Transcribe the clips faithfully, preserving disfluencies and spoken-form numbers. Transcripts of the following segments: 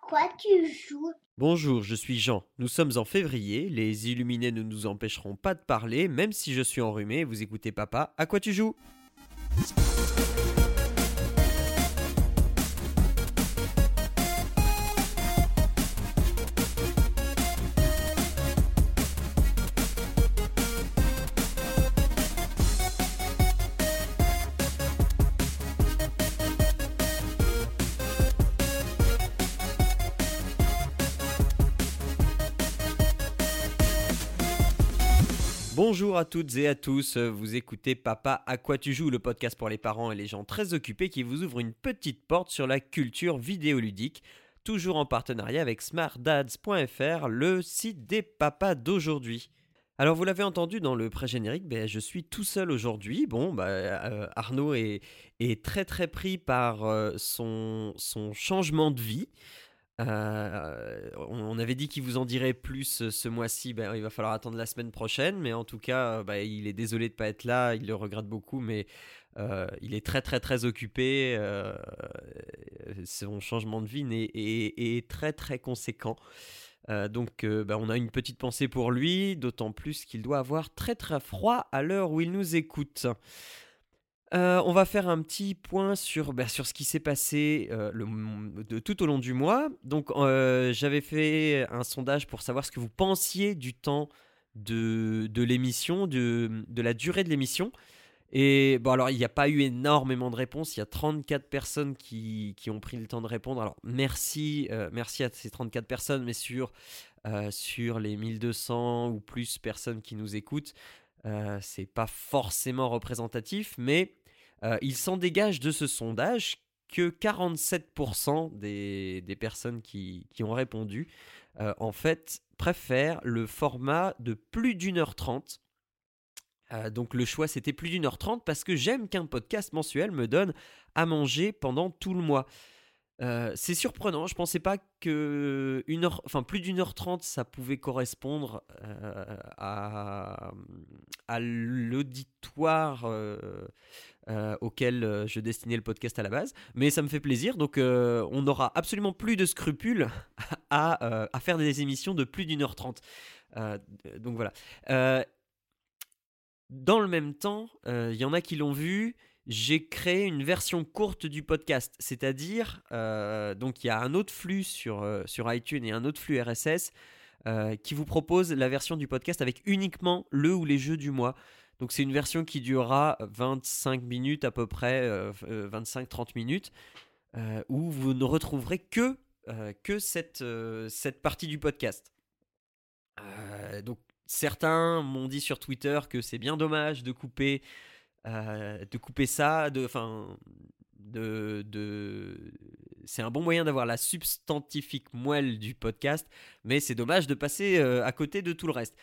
quoi tu joues? Bonjour, je suis Jean. Nous sommes en février, les illuminés ne nous empêcheront pas de parler, même si je suis enrhumé. Vous écoutez papa, à quoi tu joues? Bonjour à toutes et à tous, vous écoutez Papa à quoi tu joues, le podcast pour les parents et les gens très occupés qui vous ouvre une petite porte sur la culture vidéoludique, toujours en partenariat avec smart dads point f r, le site des papas d'aujourd'hui. Alors vous l'avez entendu dans le pré-générique, ben, je suis tout seul aujourd'hui. Bon, bah, euh, Arnaud est, est très très pris par euh, son, son changement de vie. Euh, on, on avait dit qu'il vous en dirait plus euh, ce mois-ci, ben, il va falloir attendre la semaine prochaine, mais en tout cas, euh, ben, il est désolé de ne pas être là, il le regrette beaucoup, mais euh, il est très très très occupé, euh, son changement de vie est, est, est très très conséquent. Euh, donc euh, ben, on a une petite pensée pour lui, d'autant plus qu'il doit avoir très très froid à l'heure où il nous écoute. Euh, on va faire un petit point sur, bah, sur ce qui s'est passé euh, le, de, tout au long du mois. Donc, euh, j'avais fait un sondage pour savoir ce que vous pensiez du temps de, de l'émission, de, de la durée de l'émission. Et bon, alors, il n'y a pas eu énormément de réponses. Il y a trente-quatre personnes qui, qui ont pris le temps de répondre. Alors, merci, euh, merci à ces trente-quatre personnes, mais sur, euh, sur les mille deux cents ou plus personnes qui nous écoutent, euh, c'est pas forcément représentatif, mais euh, il s'en dégage de ce sondage que quarante-sept pour cent des, des personnes qui, qui ont répondu, euh, en fait, préfèrent le format de plus d'une heure trente. Euh, donc le choix c'était plus d'une heure trente parce que j'aime qu'un podcast mensuel me donne à manger pendant tout le mois. Euh, c'est surprenant, je pensais pas que une heure, enfin plus d'une heure trente, ça pouvait correspondre euh, à, à l'auditoire euh, euh, auquel euh, je destinais le podcast à la base. Mais ça me fait plaisir, donc euh, on n'aura absolument plus de scrupules à, euh, à faire des émissions de plus d'une heure trente. Euh, donc voilà. Euh, dans le même temps, il euh, y en a qui l'ont vu. J'ai créé une version courte du podcast, c'est-à-dire, euh, donc il y a un autre flux sur, euh, sur iTunes et un autre flux R S S euh, qui vous propose la version du podcast avec uniquement le ou les jeux du mois. Donc c'est une version qui durera vingt-cinq minutes à peu près, euh, vingt-cinq à trente minutes, euh, où vous ne retrouverez que, euh, que cette, euh, cette partie du podcast. Euh, donc certains m'ont dit sur Twitter que c'est bien dommage de couper euh, de couper ça, de, enfin, de, de, c'est un bon moyen d'avoir la substantifique moelle du podcast, mais c'est dommage de passer euh, à côté de tout le reste.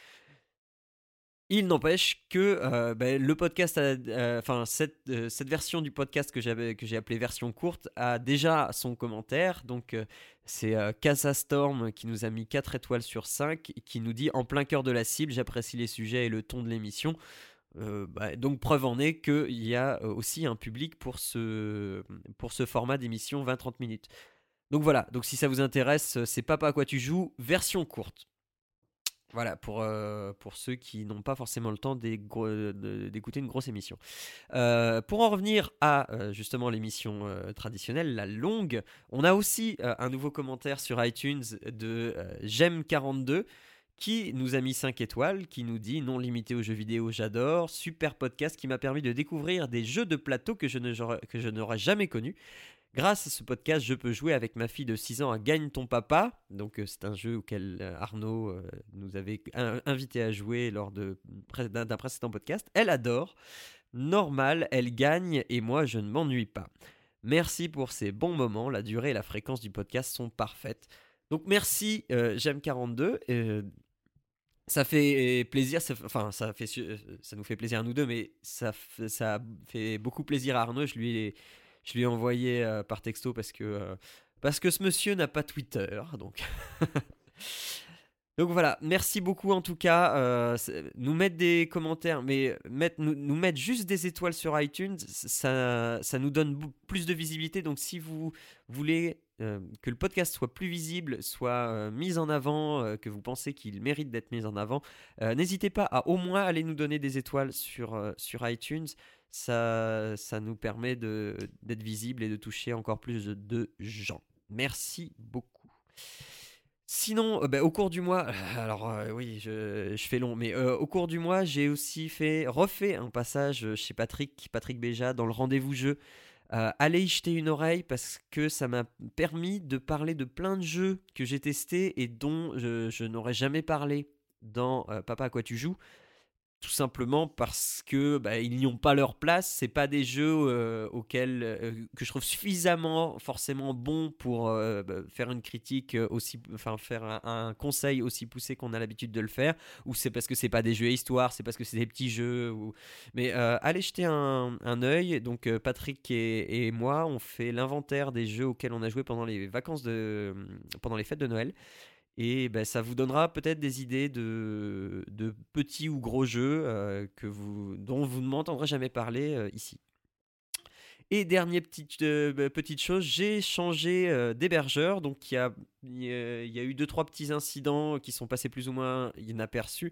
Il n'empêche que euh, ben, le podcast, enfin euh, cette, euh, cette version du podcast que j'avais que j'ai appelée version courte a déjà son commentaire. Donc euh, c'est euh, Casastorm qui nous a mis quatre étoiles sur cinq, qui nous dit en plein cœur de la cible, j'apprécie les sujets et le ton de l'émission. Euh, bah, donc preuve en est qu'il y a aussi un public pour ce, pour ce format d'émission vingt à trente minutes. Donc voilà, donc si ça vous intéresse, c'est Papa à quoi tu joues, version courte. Voilà, pour, euh, pour ceux qui n'ont pas forcément le temps d'écouter une grosse émission. Euh, pour en revenir à euh, justement l'émission euh, traditionnelle, la longue, on a aussi euh, un nouveau commentaire sur iTunes de euh, J'aime quarante-deux qui nous a mis cinq étoiles, qui nous dit non limité aux jeux vidéo, j'adore, super podcast qui m'a permis de découvrir des jeux de plateau que je, ne, que je n'aurais jamais connus. Grâce à ce podcast, je peux jouer avec ma fille de six ans à Gagne ton papa. Donc euh, c'est un jeu auquel euh, Arnaud euh, nous avait un, invité à jouer lors de, d'un, d'un précédent podcast. Elle adore. Normal, elle gagne et moi je ne m'ennuie pas. Merci pour ces bons moments, la durée et la fréquence du podcast sont parfaites. Donc merci euh, J'aime quarante-deux. Euh, ça fait plaisir, ça, enfin ça, fait, ça nous fait plaisir à nous deux, mais ça, ça fait beaucoup plaisir à Arnaud. Je lui ai, je lui ai envoyé euh, par texto parce que, euh, parce que ce monsieur n'a pas Twitter. Donc Donc voilà, merci beaucoup en tout cas. Euh, c'est- nous mettre des commentaires, mais mettre, nous, nous mettre juste des étoiles sur iTunes, ça, ça nous donne bou- plus de visibilité. Donc si vous voulez euh, que le podcast soit plus visible, soit euh, mis en avant, euh, que vous pensez qu'il mérite d'être mis en avant, euh, n'hésitez pas à au moins aller nous donner des étoiles sur, euh, sur iTunes. Ça, ça nous permet de, d'être visible et de toucher encore plus de, de gens. Merci beaucoup. Sinon, euh, bah, au cours du mois, alors euh, oui, je, je fais long, mais euh, au cours du mois, j'ai aussi fait, refait un passage chez Patrick, Patrick Béja, dans le rendez-vous jeu. Euh, allez y jeter une oreille parce que ça m'a permis de parler de plein de jeux que j'ai testés et dont je, je n'aurais jamais parlé dans euh, Papa à quoi tu joues. Tout simplement parce que bah, ils n'y ont pas leur place. C'est pas des jeux euh, auxquels euh, que je trouve suffisamment forcément bons pour euh, bah, faire une critique euh, aussi, enfin faire un, un conseil aussi poussé qu'on a l'habitude de le faire. Ou c'est parce que c'est pas des jeux à histoire, c'est parce que c'est des petits jeux. Ou... Mais euh, allez jeter un, un œil. Donc euh, Patrick et, et moi, on fait l'inventaire des jeux auxquels on a joué pendant les vacances de, pendant les fêtes de Noël. Et ben, ça vous donnera peut-être des idées de, de petits ou gros jeux euh, que vous, dont vous ne m'entendrez jamais parler euh, ici. Et dernière petite, euh, bah, petite chose, j'ai changé euh, d'hébergeur. Donc il y a, il y a- il y a eu deux, trois petits incidents qui sont passés plus ou moins inaperçus,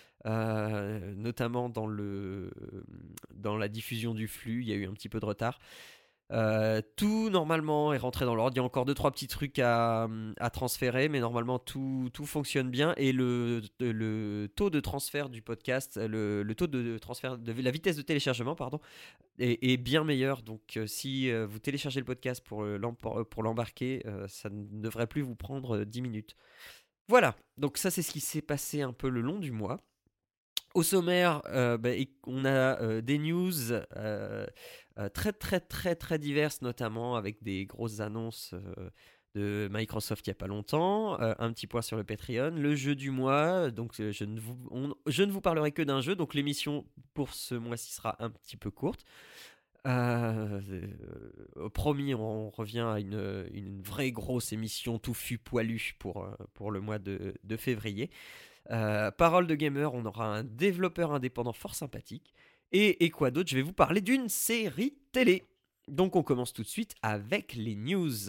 euh, notamment dans, le, dans la diffusion du flux. Il y a eu un petit peu de retard. Euh, tout normalement est rentré dans l'ordre. Il y a encore deux trois petits trucs à, à transférer, mais normalement tout, tout fonctionne bien. Et le, le taux de transfert du podcast, le, le taux de transfert de la vitesse de téléchargement, pardon, est, est bien meilleur. Donc euh, si euh, vous téléchargez le podcast pour, euh, l'empor- pour l'embarquer, euh, ça ne devrait plus vous prendre euh, dix minutes. Voilà. Donc ça c'est ce qui s'est passé un peu le long du mois. Au sommaire, euh, bah, on a euh, des news euh, euh, très très très très diverses, notamment avec des grosses annonces euh, de Microsoft il n'y a pas longtemps, euh, un petit point sur le Patreon, le jeu du mois, donc euh, je, ne vous, on- je ne vous parlerai que d'un jeu, donc l'émission pour ce mois-ci sera un petit peu courte. Euh, euh, promis, on revient à une, une vraie grosse émission touffu poilu pour, euh, pour le mois de, de février. Euh, parole de gamer, on aura un développeur indépendant fort sympathique. Et, et quoi d'autre? Je vais vous parler d'une série télé. Donc on commence tout de suite avec les news.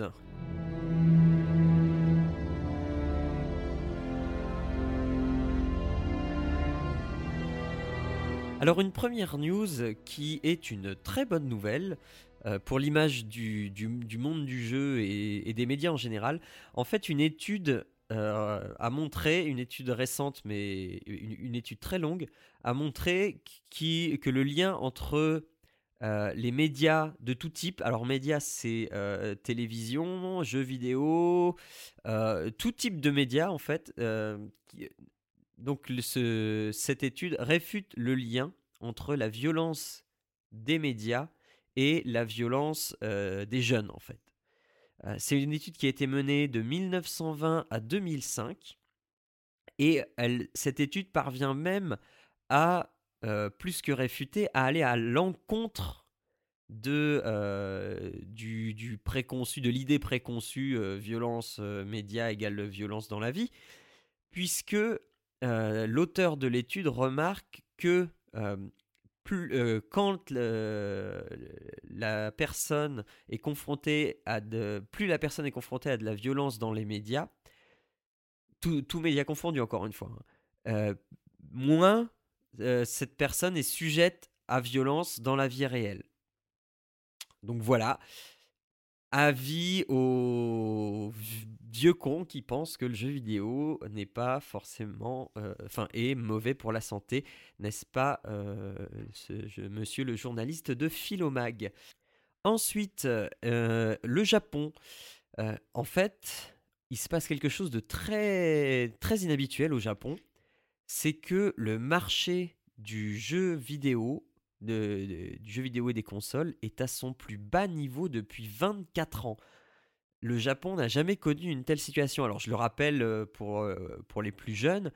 Alors une première news qui est une très bonne nouvelle euh, pour l'image du, du- du monde du jeu et, et des médias en général. En fait, une étude euh, a montré, une étude récente mais une, une étude très longue, a montré qui- que le lien entre euh, les médias de tout type, alors médias c'est euh, télévision, jeux vidéo, euh, tout type de médias en fait, euh, qui- donc le- ce- cette étude réfute le lien entre la violence des médias et la violence euh, des jeunes en fait. Euh, c'est une étude qui a été menée de mille neuf cent vingt à deux mille cinq et elle, cette étude parvient même à, euh, plus que réfuter, à aller à l'encontre de, euh, du, du préconçu, de l'idée préconçue euh, violence euh, média égale violence dans la vie, puisque euh, l'auteur de l'étude remarque que euh, plus, euh, quand le- la personne est confrontée à de, plus la personne est confrontée à de la violence dans les médias, tous tout médias confondus encore une fois, hein, euh, moins euh, cette personne est sujette à violence dans la vie réelle. Donc voilà, avis aux vieux cons qui pensent que le jeu vidéo n'est pas forcément, euh, enfin, est mauvais pour la santé, n'est-ce pas, euh, ce- je- monsieur le journaliste de Philomag. Ensuite, euh, le Japon. Euh, en fait, il se passe quelque chose de très, très inhabituel au Japon. C'est que le marché du jeu vidéo, de- de- du jeu vidéo et des consoles est à son plus bas niveau depuis vingt-quatre ans. Le Japon n'a jamais connu une telle situation. Alors je le rappelle euh, pour, euh, pour les plus jeunes,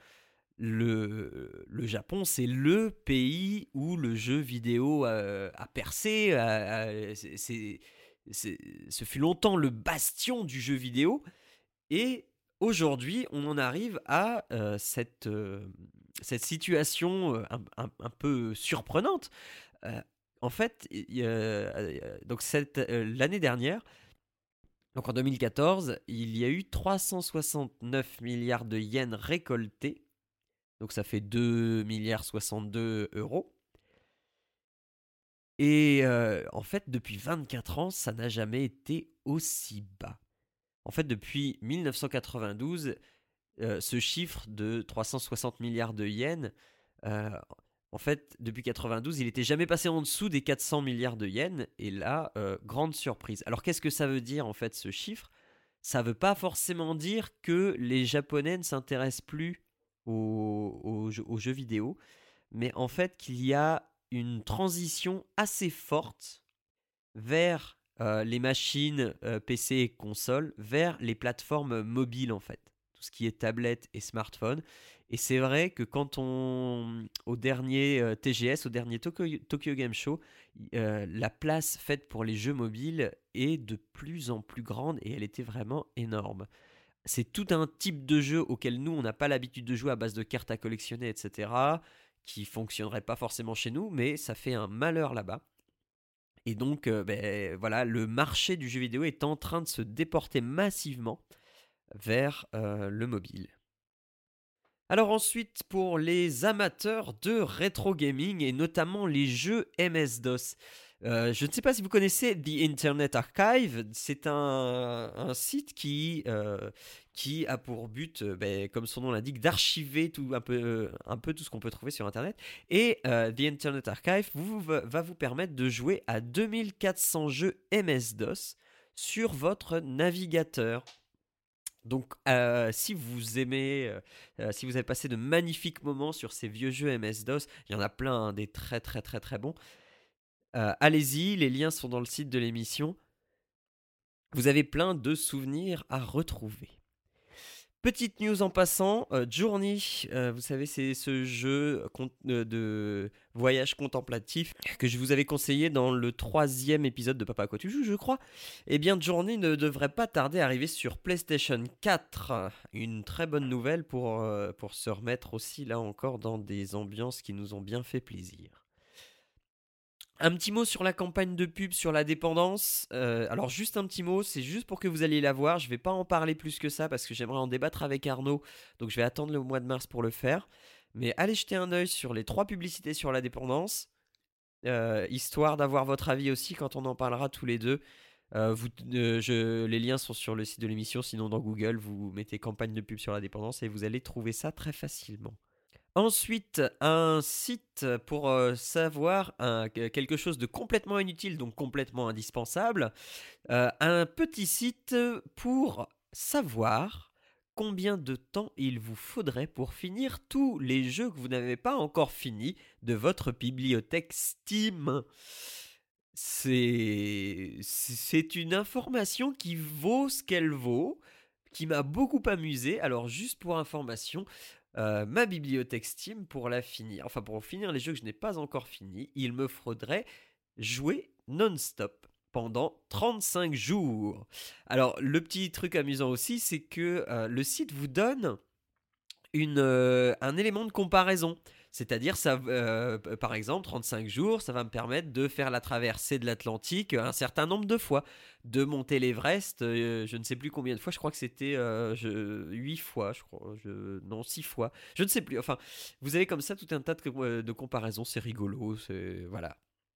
le, le Japon c'est le pays où le jeu vidéo euh, a percé. a- a- c'est- c'est- c'est- ce fut longtemps le bastion du jeu vidéo. Et aujourd'hui, on en arrive à euh, cette, euh, cette situation euh, un, un- un peu surprenante. Euh, En fait, il y a- euh, donc cette, euh, l'année dernière, donc en deux mille quatorze, il y a eu trois cent soixante-neuf milliards de yens récoltés. Donc ça fait deux milliards soixante-deux euros. Et euh, en fait, depuis vingt-quatre ans, ça n'a jamais été aussi bas. En fait, depuis mille neuf cent quatre-vingt-douze, euh, ce chiffre de trois cent soixante milliards de yens, euh, en fait, depuis quatre-vingt-douze, il n'était jamais passé en dessous des quatre cents milliards de yens. Et là, euh, grande surprise. Alors, qu'est-ce que ça veut dire, en fait, ce chiffre? Ça ne veut pas forcément dire que les Japonais ne s'intéressent plus aux, aux jeux, aux jeux vidéo, mais en fait qu'il y a une transition assez forte vers euh, les machines euh, P C et consoles, vers les plateformes mobiles en fait, tout ce qui est tablette et smartphone. Et c'est vrai que quand on, au dernier euh, T G S, au dernier Tokyo, Tokyo Game Show, euh, la place faite pour les jeux mobiles est de plus en plus grande et elle était vraiment énorme. C'est tout un type de jeu auquel nous, on n'a pas l'habitude de jouer à base de cartes à collectionner, et cetera, qui fonctionnerait pas forcément chez nous, mais ça fait un malheur là-bas. Et donc, euh, ben, voilà, le marché du jeu vidéo est en train de se déporter massivement vers euh, le mobile. Alors ensuite, pour les amateurs de rétro gaming et notamment les jeux M S-DOS, euh, je ne sais pas si vous connaissez The Internet Archive, c'est un, un site qui, euh, qui a pour but, euh, ben, comme son nom l'indique, d'archiver tout, un, peu, un peu tout ce qu'on peut trouver sur Internet. Et euh, The Internet Archive vous, va, va vous permettre de jouer à deux mille quatre cents jeux M S-DOS sur votre navigateur. Donc, euh, si vous aimez, euh, euh, si vous avez passé de magnifiques moments sur ces vieux jeux M S-DOS, il y en a plein, hein, des très très très très bons. Euh, allez-y, les liens sont dans le site de l'émission. Vous avez plein de souvenirs à retrouver. Petite news en passant, euh, Journey, euh, vous savez, c'est ce jeu euh, de voyage contemplatif que je vous avais conseillé dans le troisième épisode de Papa à quoi tu joues, je crois. Eh bien, Journey ne devrait pas tarder à arriver sur PlayStation quatre. Une très bonne nouvelle pour, euh, pour se remettre aussi, là encore, dans des ambiances qui nous ont bien fait plaisir. Un petit mot sur la campagne de pub sur la dépendance. Euh, alors juste un petit mot, c'est juste pour que vous alliez la voir. Je ne vais pas en parler plus que ça parce que j'aimerais en débattre avec Arnaud. Donc je vais attendre le mois de mars pour le faire. Mais allez jeter un œil sur les trois publicités sur la dépendance. Euh, histoire d'avoir votre avis aussi quand on en parlera tous les deux. Euh, vous, euh, je, les liens sont sur le site de l'émission. Sinon dans Google, vous mettez campagne de pub sur la dépendance et vous allez trouver ça très facilement. Ensuite, un site pour euh, savoir un- quelque chose de complètement inutile, donc complètement indispensable. Euh, un petit site pour savoir combien de temps il vous faudrait pour finir tous les jeux que vous n'avez pas encore finis de votre bibliothèque Steam. C'est, c'est une information qui vaut ce qu'elle vaut, qui m'a beaucoup amusé. Alors juste pour information, euh, ma bibliothèque Steam, pour la finir, enfin pour finir les jeux que je n'ai pas encore finis, il me faudrait jouer non-stop pendant trente-cinq jours. Alors le petit truc amusant aussi, c'est que euh, le site vous donne une, euh, un élément de comparaison. C'est-à-dire, ça, euh, par exemple, trente-cinq jours, ça va me permettre de faire la traversée de l'Atlantique un certain nombre de fois, de monter l'Everest, euh, je ne sais plus combien de fois, je crois que c'était euh, huit fois, je crois, je, non, six fois, je ne sais plus. Enfin, vous avez comme ça tout un tas de, euh, de comparaisons, c'est rigolo, c'est voilà.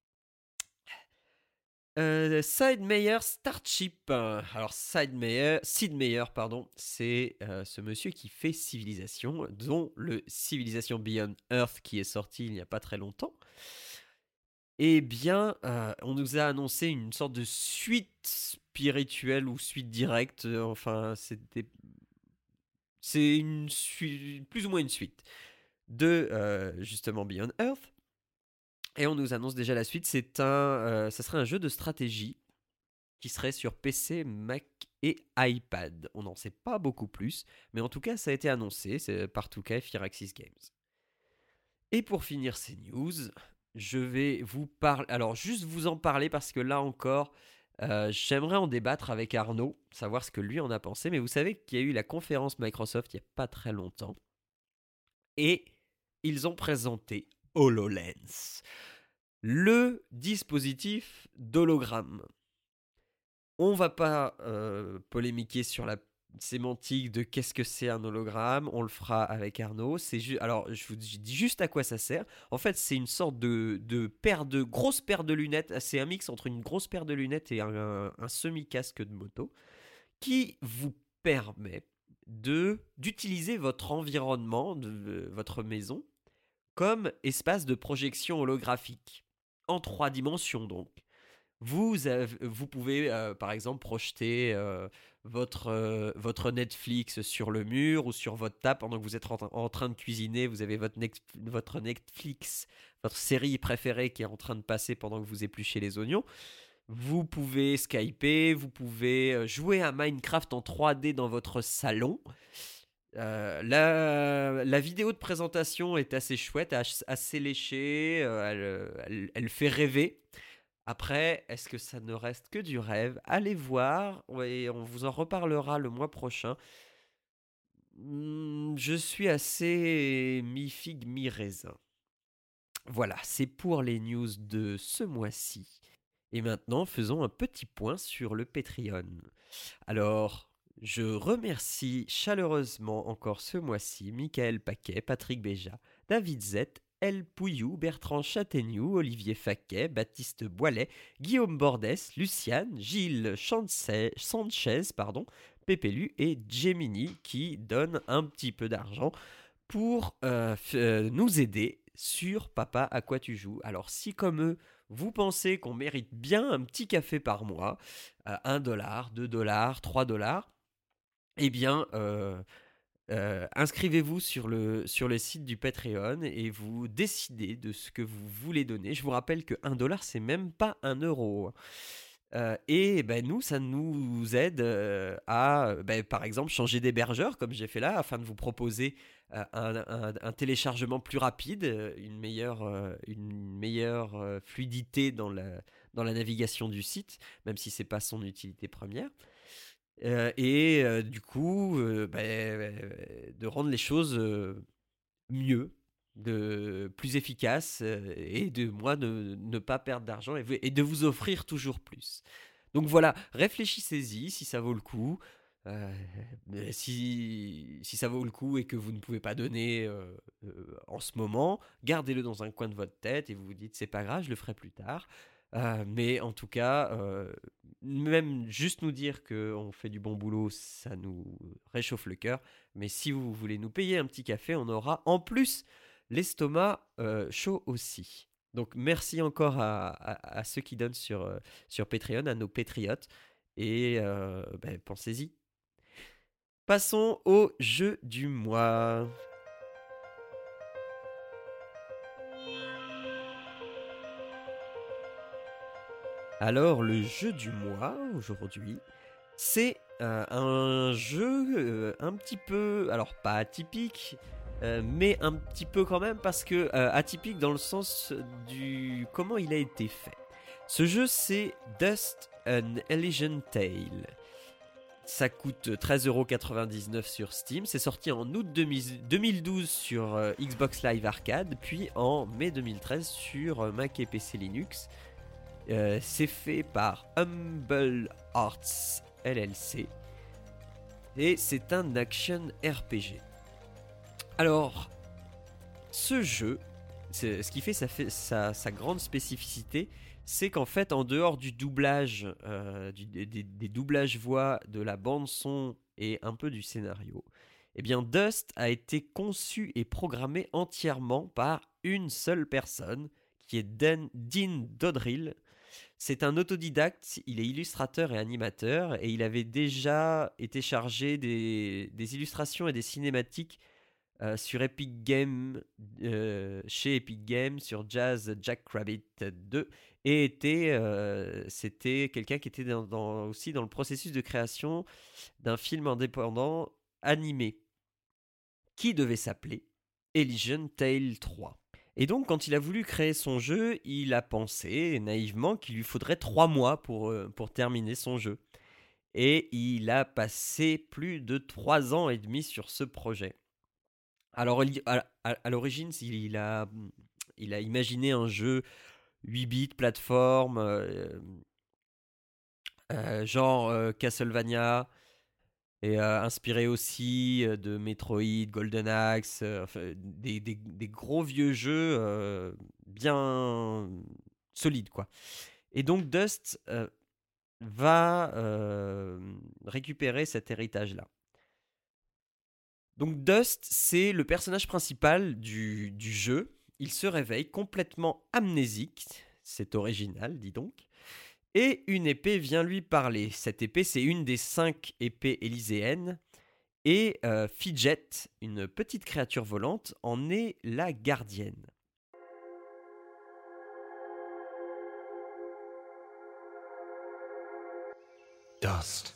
Euh, Sid Meier Starship. Alors Sid Meier, Sid Meier, pardon, c'est euh, ce monsieur qui fait Civilisation, dont le Civilisation Beyond Earth qui est sorti il n'y a pas très longtemps. Eh bien, euh, on nous a annoncé une sorte de suite spirituelle ou suite directe. euh, Enfin, c'était, c'est une su- plus ou moins une suite de euh, justement Beyond Earth. Et on nous annonce déjà la suite. C'est un, euh, ça serait un jeu de stratégie qui serait sur P C, Mac et iPad. On n'en sait pas beaucoup plus, mais en tout cas, ça a été annoncé c'est par deux K Firaxis Games. Et pour finir ces news, je vais vous parler. Alors, juste vous en parler parce que là encore, Euh, j'aimerais en débattre avec Arnaud, savoir ce que lui en a pensé, mais vous savez qu'il y a eu la conférence Microsoft il n'y a pas très longtemps, et ils ont présenté HoloLens, le dispositif d'hologramme. On va pas euh, polémiquer sur la sémantique de qu'est-ce que c'est un hologramme, on le fera avec Arnaud. C'est ju- Alors, je vous dis juste à quoi ça sert. En fait, c'est une sorte de, de paire de grosse paire de lunettes. C'est un mix entre une grosse paire de lunettes et un, un- un semi-casque de moto qui vous permet de d'utiliser votre environnement, de, votre maison, comme espace de projection holographique en trois dimensions donc. Vous, avez- vous pouvez, euh, par exemple, projeter euh, votre, euh, votre Netflix sur le mur ou sur votre table pendant que vous êtes en, en train de cuisiner. Vous avez votre, Nex- votre Netflix, votre série préférée qui est en train de passer pendant que vous épluchez les oignons. Vous pouvez Skyper, vous pouvez euh, jouer à Minecraft en trois D dans votre salon. Euh, la, la vidéo de présentation est assez chouette, assez léchée, euh, elle, elle- elle fait rêver. Après, est-ce que ça ne reste que du rêve? Allez voir, et on vous en reparlera le mois prochain. Hmm, je suis assez mi-figue, mi-raisin. Voilà, c'est pour les news de ce mois-ci. Et maintenant, faisons un petit point sur le Patreon. Alors, je remercie chaleureusement encore ce mois-ci Michael Paquet, Patrick Béja, David Z, El Pouillou, Bertrand Châtaignoux, Olivier Faquet, Baptiste Boilet, Guillaume Bordès, Luciane, Gilles Chancey- Sanchez, pardon, Pépélu et Gemini qui donnent un petit peu d'argent pour euh, f- euh, nous aider sur Papa à quoi tu joues. Alors si comme eux, vous pensez qu'on mérite bien un petit café par mois, euh, un dollar, deux dollars, trois dollars, eh bien, euh, euh, inscrivez-vous sur le, sur le site du Patreon et vous décidez de ce que vous voulez donner. Je vous rappelle que un dollar, c'est même pas un euro. Euh, et ben, nous, ça nous aide euh, à, ben, par exemple, changer d'hébergeur, comme j'ai fait là, afin de vous proposer euh, un, un- un téléchargement plus rapide, euh, une meilleure, euh, une meilleure euh, fluidité dans la, dans la navigation du site, même si c'est pas son utilité première. Euh, et euh, du coup, euh, ben, euh, de rendre les choses euh, mieux, de plus efficaces, euh, et de moi de ne pas perdre d'argent et, vous- et de vous offrir toujours plus. Donc voilà, réfléchissez-y si ça vaut le coup. Euh, mais si, si ça vaut le coup et que vous ne pouvez pas donner euh, euh, en ce moment, gardez-le dans un coin de votre tête et vous vous dites c'est pas grave, je le ferai plus tard. Euh, mais en tout cas, euh, même juste nous dire qu'on fait du bon boulot, ça nous réchauffe le cœur. Mais si vous voulez nous payer un petit café, on aura en plus l'estomac euh, chaud aussi. Donc merci encore à, à- à ceux qui donnent sur, euh, sur Patreon, à nos patriotes. Et euh, ben, pensez-y. Passons au jeu du mois. Alors le jeu du mois aujourd'hui, c'est euh, un jeu euh, un petit peu, alors pas atypique, euh, mais un petit peu quand même parce que euh, atypique dans le sens du comment il a été fait. Ce jeu c'est Dust an Elysian Tale. Ça coûte treize euros quatre-vingt-dix-neuf sur Steam. C'est sorti en août deux mille douze sur euh, Xbox Live Arcade, puis en mai deux mille treize sur euh, Mac et P C Linux. Euh, c'est fait par Humble Arts L L C et c'est un action R P G. Alors, ce jeu, ce qui fait, sa, fait sa, sa, grande spécificité, c'est qu'en fait, en dehors du doublage, euh, du, des, des doublages voix, de la bande son et un peu du scénario, eh bien Dust a été conçu et programmé entièrement par une seule personne, qui est Dan, Dean Dodrill. C'est un autodidacte, il est illustrateur et animateur, et il avait déjà été chargé des, des illustrations et des cinématiques euh, sur Epic Games, euh, chez Epic Games, sur Jazz Jackrabbit deux, et était, euh, c'était quelqu'un qui était dans, dans, aussi dans le processus de création d'un film indépendant animé qui devait s'appeler Elysian Tale trois. Et donc, quand il a voulu créer son jeu, il a pensé naïvement qu'il lui faudrait trois mois pour, euh, pour terminer son jeu. Et il a passé plus de trois ans et demi sur ce projet. Alors, il- à, à- à l'origine, il a, il a imaginé un jeu huit bits, plateforme, euh, euh, genre euh, Castlevania, et euh, inspiré aussi euh, de Metroid, Golden Axe, euh, enfin, des, des- des gros vieux jeux euh, bien solides, quoi. Et donc Dust euh, va euh, récupérer cet héritage-là. Donc Dust, c'est le personnage principal du, du jeu. Il se réveille complètement amnésique, c'est original, dis donc. Et une épée vient lui parler. Cette épée, c'est une des cinq épées élyséennes. Et euh, Fidget, une petite créature volante, en est la gardienne. Dust.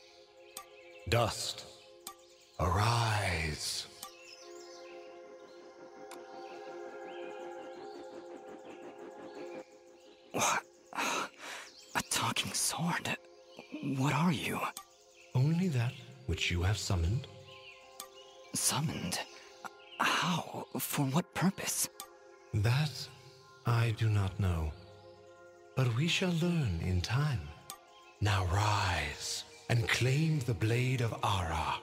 Dust. Arise. What? A talking sword? What are you? Only that which you have summoned. Summoned? How? For what purpose? That I do not know. But we shall learn in time. Now rise and claim the blade of Ara.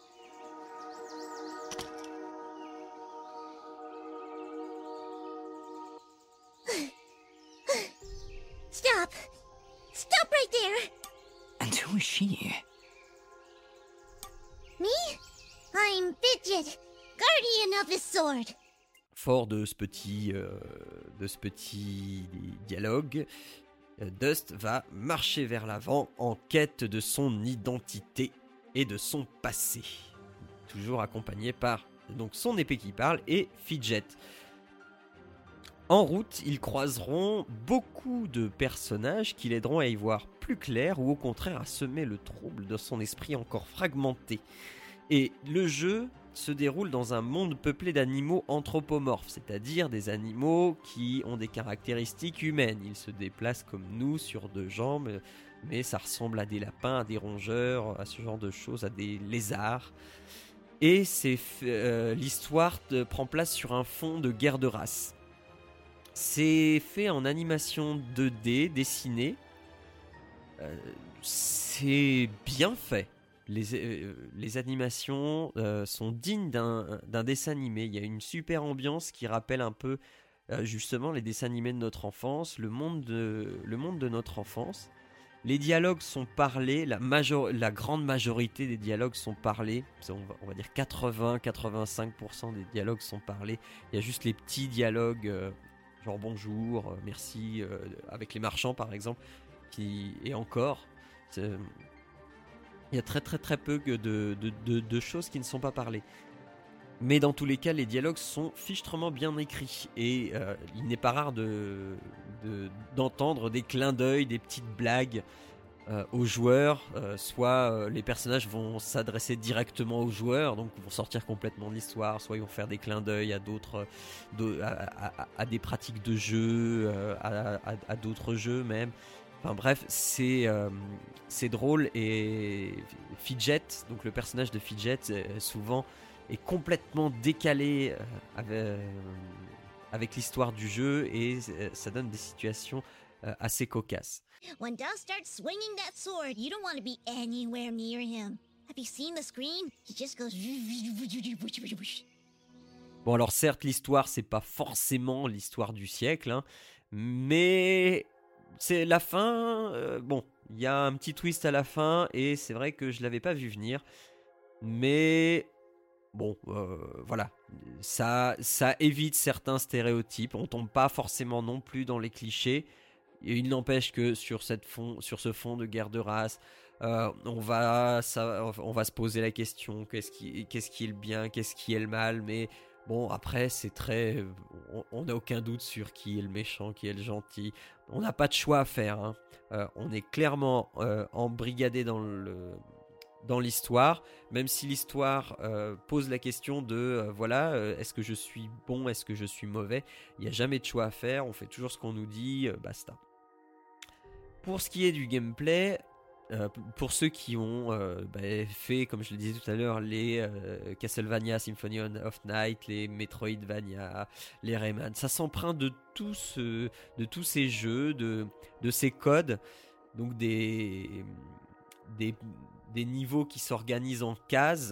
Stop! Stop right there! And who is she? Me? I'm Fidget, guardian of the sword. Fort de ce petit, euh, de ce petit dialogue, euh, Dust va marcher vers l'avant en quête de son identité et de son passé. Toujours accompagné par donc, son épée qui parle et Fidget. En route, ils croiseront beaucoup de personnages qui l'aideront à y voir plus clair ou au contraire à semer le trouble dans son esprit encore fragmenté. Et le jeu se déroule dans un monde peuplé d'animaux anthropomorphes, c'est-à-dire des animaux qui ont des caractéristiques humaines. Ils se déplacent comme nous sur deux jambes, mais ça ressemble à des lapins, à des rongeurs, à ce genre de choses, à des lézards. Et c'est, euh, l'histoire de, prend place sur un fond de guerre de race. C'est fait en animation deux D, dessinée. Euh, c'est bien fait. Les, euh, les animations euh, sont dignes d'un, d'un dessin animé. Il y a une super ambiance qui rappelle un peu euh, justement les dessins animés de notre enfance, le monde de, le monde de notre enfance. Les dialogues sont parlés, la, major, la grande majorité des dialogues sont parlés. On va, on va dire quatre-vingts à quatre-vingt-cinq pour cent des dialogues sont parlés. Il y a juste les petits dialogues, euh, genre bonjour, euh, merci, euh, avec les marchands par exemple. Qui, et encore, c'est, il y a très très très peu de, de, de, de choses qui ne sont pas parlées. Mais dans tous les cas, les dialogues sont fichtrement bien écrits. Et euh, il n'est pas rare de, de, d'entendre des clins d'œil, des petites blagues euh, aux joueurs. Euh, soit euh, les personnages vont s'adresser directement aux joueurs, donc vont sortir complètement de l'histoire. Soit ils vont faire des clins d'œil à d'autres, de, à, à, à des pratiques de jeu, euh, à, à, à d'autres jeux même. Enfin bref, c'est, euh, c'est drôle. Et Fidget, donc le personnage de Fidget, euh, souvent est complètement décalé euh, avec, euh, avec l'histoire du jeu et euh, ça donne des situations euh, assez cocasses. When Dust starts swinging that sword, you don't want to be anywhere near him. Have you seen the screen? He just goes. Bon alors certes l'histoire c'est pas forcément l'histoire du siècle, hein, mais c'est la fin, euh, bon il y a un petit twist à la fin et c'est vrai que je l'avais pas vu venir, mais bon, euh, voilà, ça, ça évite certains stéréotypes, on tombe pas forcément non plus dans les clichés. Et il n'empêche que sur, cette fond, sur ce fond de guerre de race, euh, on, va, ça, on va se poser la question, qu'est-ce qui, qu'est-ce qui est le bien, qu'est-ce qui est le mal, mais bon, après, c'est très... On n'a aucun doute sur qui est le méchant, qui est le gentil. On n'a pas de choix à faire, hein. Euh, on est clairement euh, embrigadé dans le... dans l'histoire, même si l'histoire euh, pose la question de euh, voilà, euh, est-ce que je suis bon, est-ce que je suis mauvais, il n'y a jamais de choix à faire, on fait toujours ce qu'on nous dit, euh, basta. Pour ce qui est du gameplay, euh, pour ceux qui ont euh, bah, fait, comme je le disais tout à l'heure, les euh, Castlevania Symphony of Night, les Metroidvania, les Rayman, ça s'emprunte de, tout ce, de tous ces jeux, de, de ces codes, donc des, des, des niveaux qui s'organisent en cases,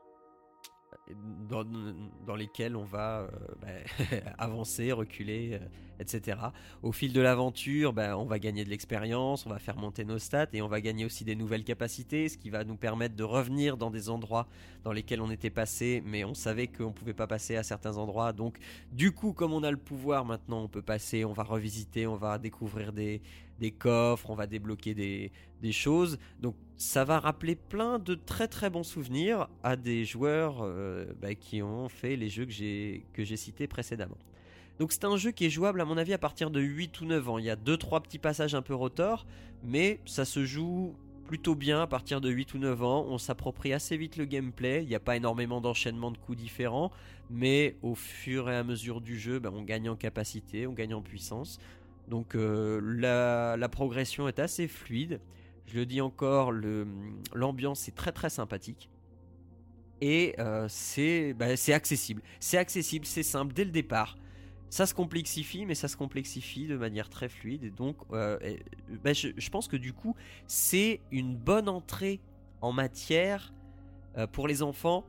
dans, dans lesquels on va euh, bah, avancer, reculer, euh, et cetera. Au fil de l'aventure, bah, on va gagner de l'expérience, on va faire monter nos stats et on va gagner aussi des nouvelles capacités, ce qui va nous permettre de revenir dans des endroits dans lesquels on était passé, mais on savait qu'on ne pouvait pas passer à certains endroits. Donc du coup, comme on a le pouvoir maintenant, on peut passer, on va revisiter, on va découvrir des, des coffres, on va débloquer des, des choses. Donc ça va rappeler plein de très très bons souvenirs à des joueurs euh, bah, qui ont fait les jeux que j'ai, que j'ai cités précédemment. Donc c'est un jeu qui est jouable à mon avis à partir de huit ou neuf ans. Il y a deux trois petits passages un peu rotor, mais ça se joue plutôt bien à partir de huit ou neuf ans. On s'approprie assez vite le gameplay. Il n'y a pas énormément d'enchaînements de coups différents, mais au fur et à mesure du jeu, bah, on gagne en capacité, on gagne en puissance. Donc euh, la, la progression est assez fluide. Je le dis encore, le, l'ambiance est très très sympathique. Et euh, c'est, bah, c'est accessible. C'est accessible, c'est simple dès le départ. Ça se complexifie, mais ça se complexifie de manière très fluide. Et donc, euh, bah, je, je pense que du coup, c'est une bonne entrée en matière euh, pour les enfants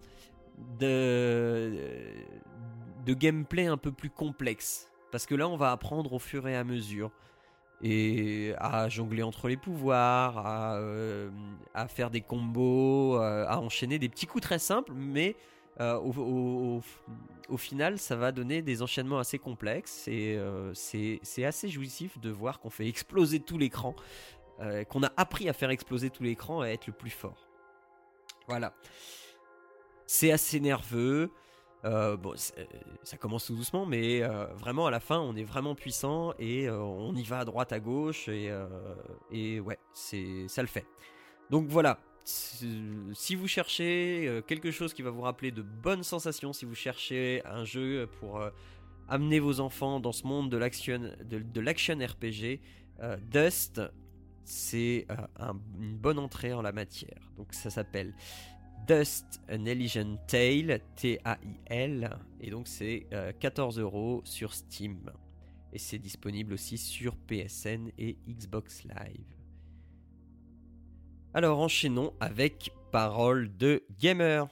de, de gameplay un peu plus complexe. Parce que là, on va apprendre au fur et à mesure. Et à jongler entre les pouvoirs, à, euh, à faire des combos, euh, à enchaîner des petits coups très simples, mais euh, au, au, au, au final, ça va donner des enchaînements assez complexes. Et euh, c'est, c'est assez jouissif de voir qu'on fait exploser tout l'écran, euh, qu'on a appris à faire exploser tout l'écran et à être le plus fort. Voilà. C'est assez nerveux. Euh, bon, ça commence tout doucement, mais euh, vraiment à la fin, on est vraiment puissant et euh, on y va à droite, à gauche et, euh, et ouais, c'est, ça le fait. Donc voilà, si vous cherchez euh, quelque chose qui va vous rappeler de bonnes sensations, si vous cherchez un jeu pour euh, amener vos enfants dans ce monde de l'action, de, de l'action R P G, euh, Dust, c'est euh, un, une bonne entrée en la matière. Donc ça s'appelle Dust, An Elysian Tale, T A I L, et donc c'est euh, quatorze euros sur Steam. Et c'est disponible aussi sur P S N et Xbox Live. Alors enchaînons avec Parole de Gamer.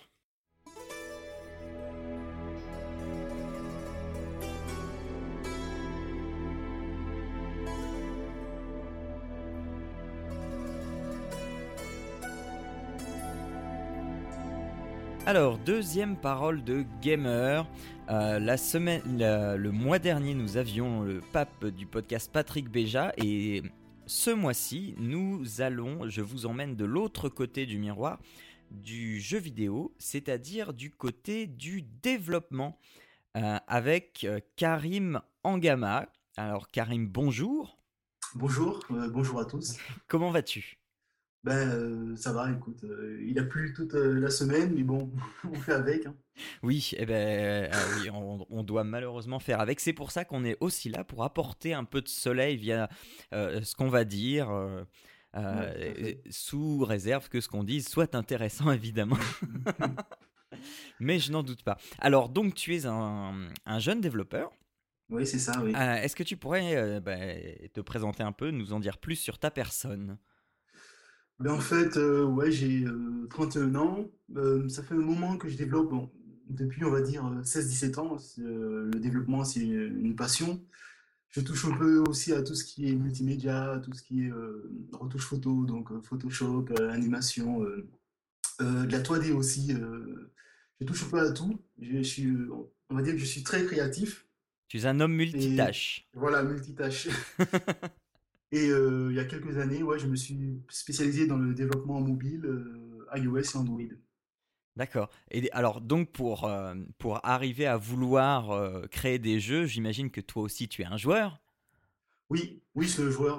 Alors, deuxième parole de gamer. Euh, la semaine, la, le mois dernier, nous avions le pape du podcast Patrick Béja et ce mois-ci, nous allons, je vous emmène de l'autre côté du miroir du jeu vidéo, c'est-à-dire du côté du développement euh, avec euh, Karim Angama. Alors, Karim, bonjour. Bonjour, euh, bonjour à tous. Comment vas-tu ? Ben, euh, ça va, écoute, euh, il a plu toute euh, la semaine, mais bon, on fait avec. Hein. Oui, eh ben, euh, oui on, on doit malheureusement faire avec. C'est pour ça qu'on est aussi là, pour apporter un peu de soleil via euh, ce qu'on va dire, euh, euh, Ouais, sous réserve que ce qu'on dise soit intéressant, évidemment. Mais je n'en doute pas. Alors, donc, tu es un, un jeune développeur. Oui, c'est ça, oui. Euh, est-ce que tu pourrais euh, bah, te présenter un peu, nous en dire plus sur ta personne ? Ben, en fait, euh, ouais, j'ai euh, trente et un ans. Euh, ça fait un moment que je développe, bon, depuis, on va dire, seize dix-sept ans. C'est, euh, le développement, c'est une passion. Je touche un peu aussi à tout ce qui est multimédia, tout ce qui est euh, retouche photo, donc euh, Photoshop, euh, animation, euh, euh, de la trois D aussi. Euh, je touche un peu à tout. Je, je suis, euh, on va dire que je suis très créatif. Tu es un homme Et multitâche. voilà, multitâche. Et euh, il y a quelques années, ouais, je me suis spécialisé dans le développement mobile, euh, iOS et Android. D'accord. Et alors, donc, pour, euh, pour arriver à vouloir euh, créer des jeux, j'imagine que toi aussi, tu es un joueur. Oui, oui, ce joueur.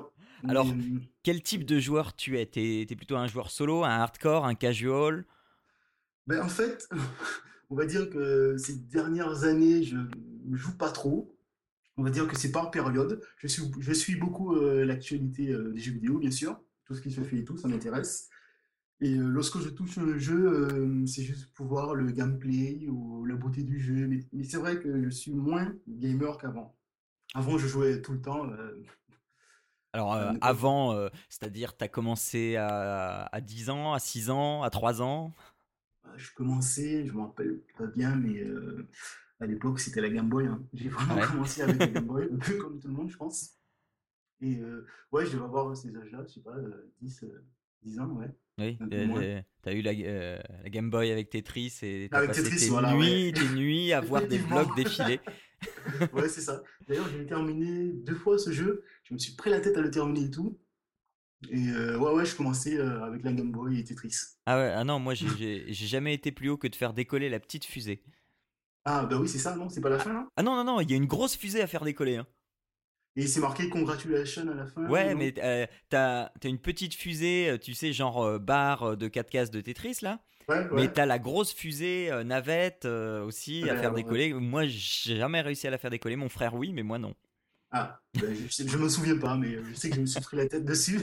Mais, Alors, euh, quel type de joueur tu es? T'es, t'es plutôt un joueur solo, un hardcore, un casual? ben, en fait, on va dire que ces dernières années, je ne joue pas trop. On va dire que c'est par période. Je suis, je suis beaucoup euh, l'actualité euh, des jeux vidéo, bien sûr. Tout ce qui se fait et tout, ça m'intéresse. Et euh, lorsque je touche un jeu, euh, c'est juste pour voir le gameplay ou la beauté du jeu. Mais, mais c'est vrai que je suis moins gamer qu'avant. Avant, je jouais tout le temps. euh, Alors, à euh, ne pas- avant, euh, c'est-à-dire, t'as commencé à, à dix ans, à six ans, à trois ans? Je commençais, je me rappelle pas bien, mais euh, à l'époque, c'était la Game Boy, hein. J'ai vraiment Ouais. commencé avec la Game Boy, un peu comme tout le monde, je pense. Et euh, ouais, je devais avoir ces âges-là, je sais pas, euh, dix, euh, dix ans, ouais, Oui, un peu euh, moins. euh, t'as eu la, euh, la Game Boy avec Tetris et t'as Avec passé Tetris, tes voilà, ouais. nuits, tes nuits à voir des Effectivement. blocs défiler. Ouais, c'est ça. D'ailleurs, j'ai terminé deux fois ce jeu. Je me suis pris la tête à le terminer et tout. Et euh, ouais, ouais, je commençais euh, avec la Game Boy et Tetris. Ah ouais, ah non, moi j'ai j'ai- j'ai jamais été plus haut que de faire décoller la petite fusée. Ah, bah oui, c'est ça, non? C'est pas la Ah, fin, là? ah non, non, non, il y a une grosse fusée à faire décoller, hein. Et c'est marqué Congratulations à la fin, Ouais, non? mais euh, t'as t'as une petite fusée, euh, tu sais, genre euh, barre euh, de quatre cases de Tetris là. Ouais, Mais ouais. t'as la grosse fusée euh, navette euh, Ah, aussi à ben, faire alors, ouais. décoller. Moi, j'ai jamais réussi à la faire décoller. Mon frère, oui, mais moi, non. Ah, ben, je, sais- je me souviens pas, mais je sais que je me suis pris la tête dessus.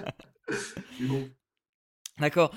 Mais bon. D'accord.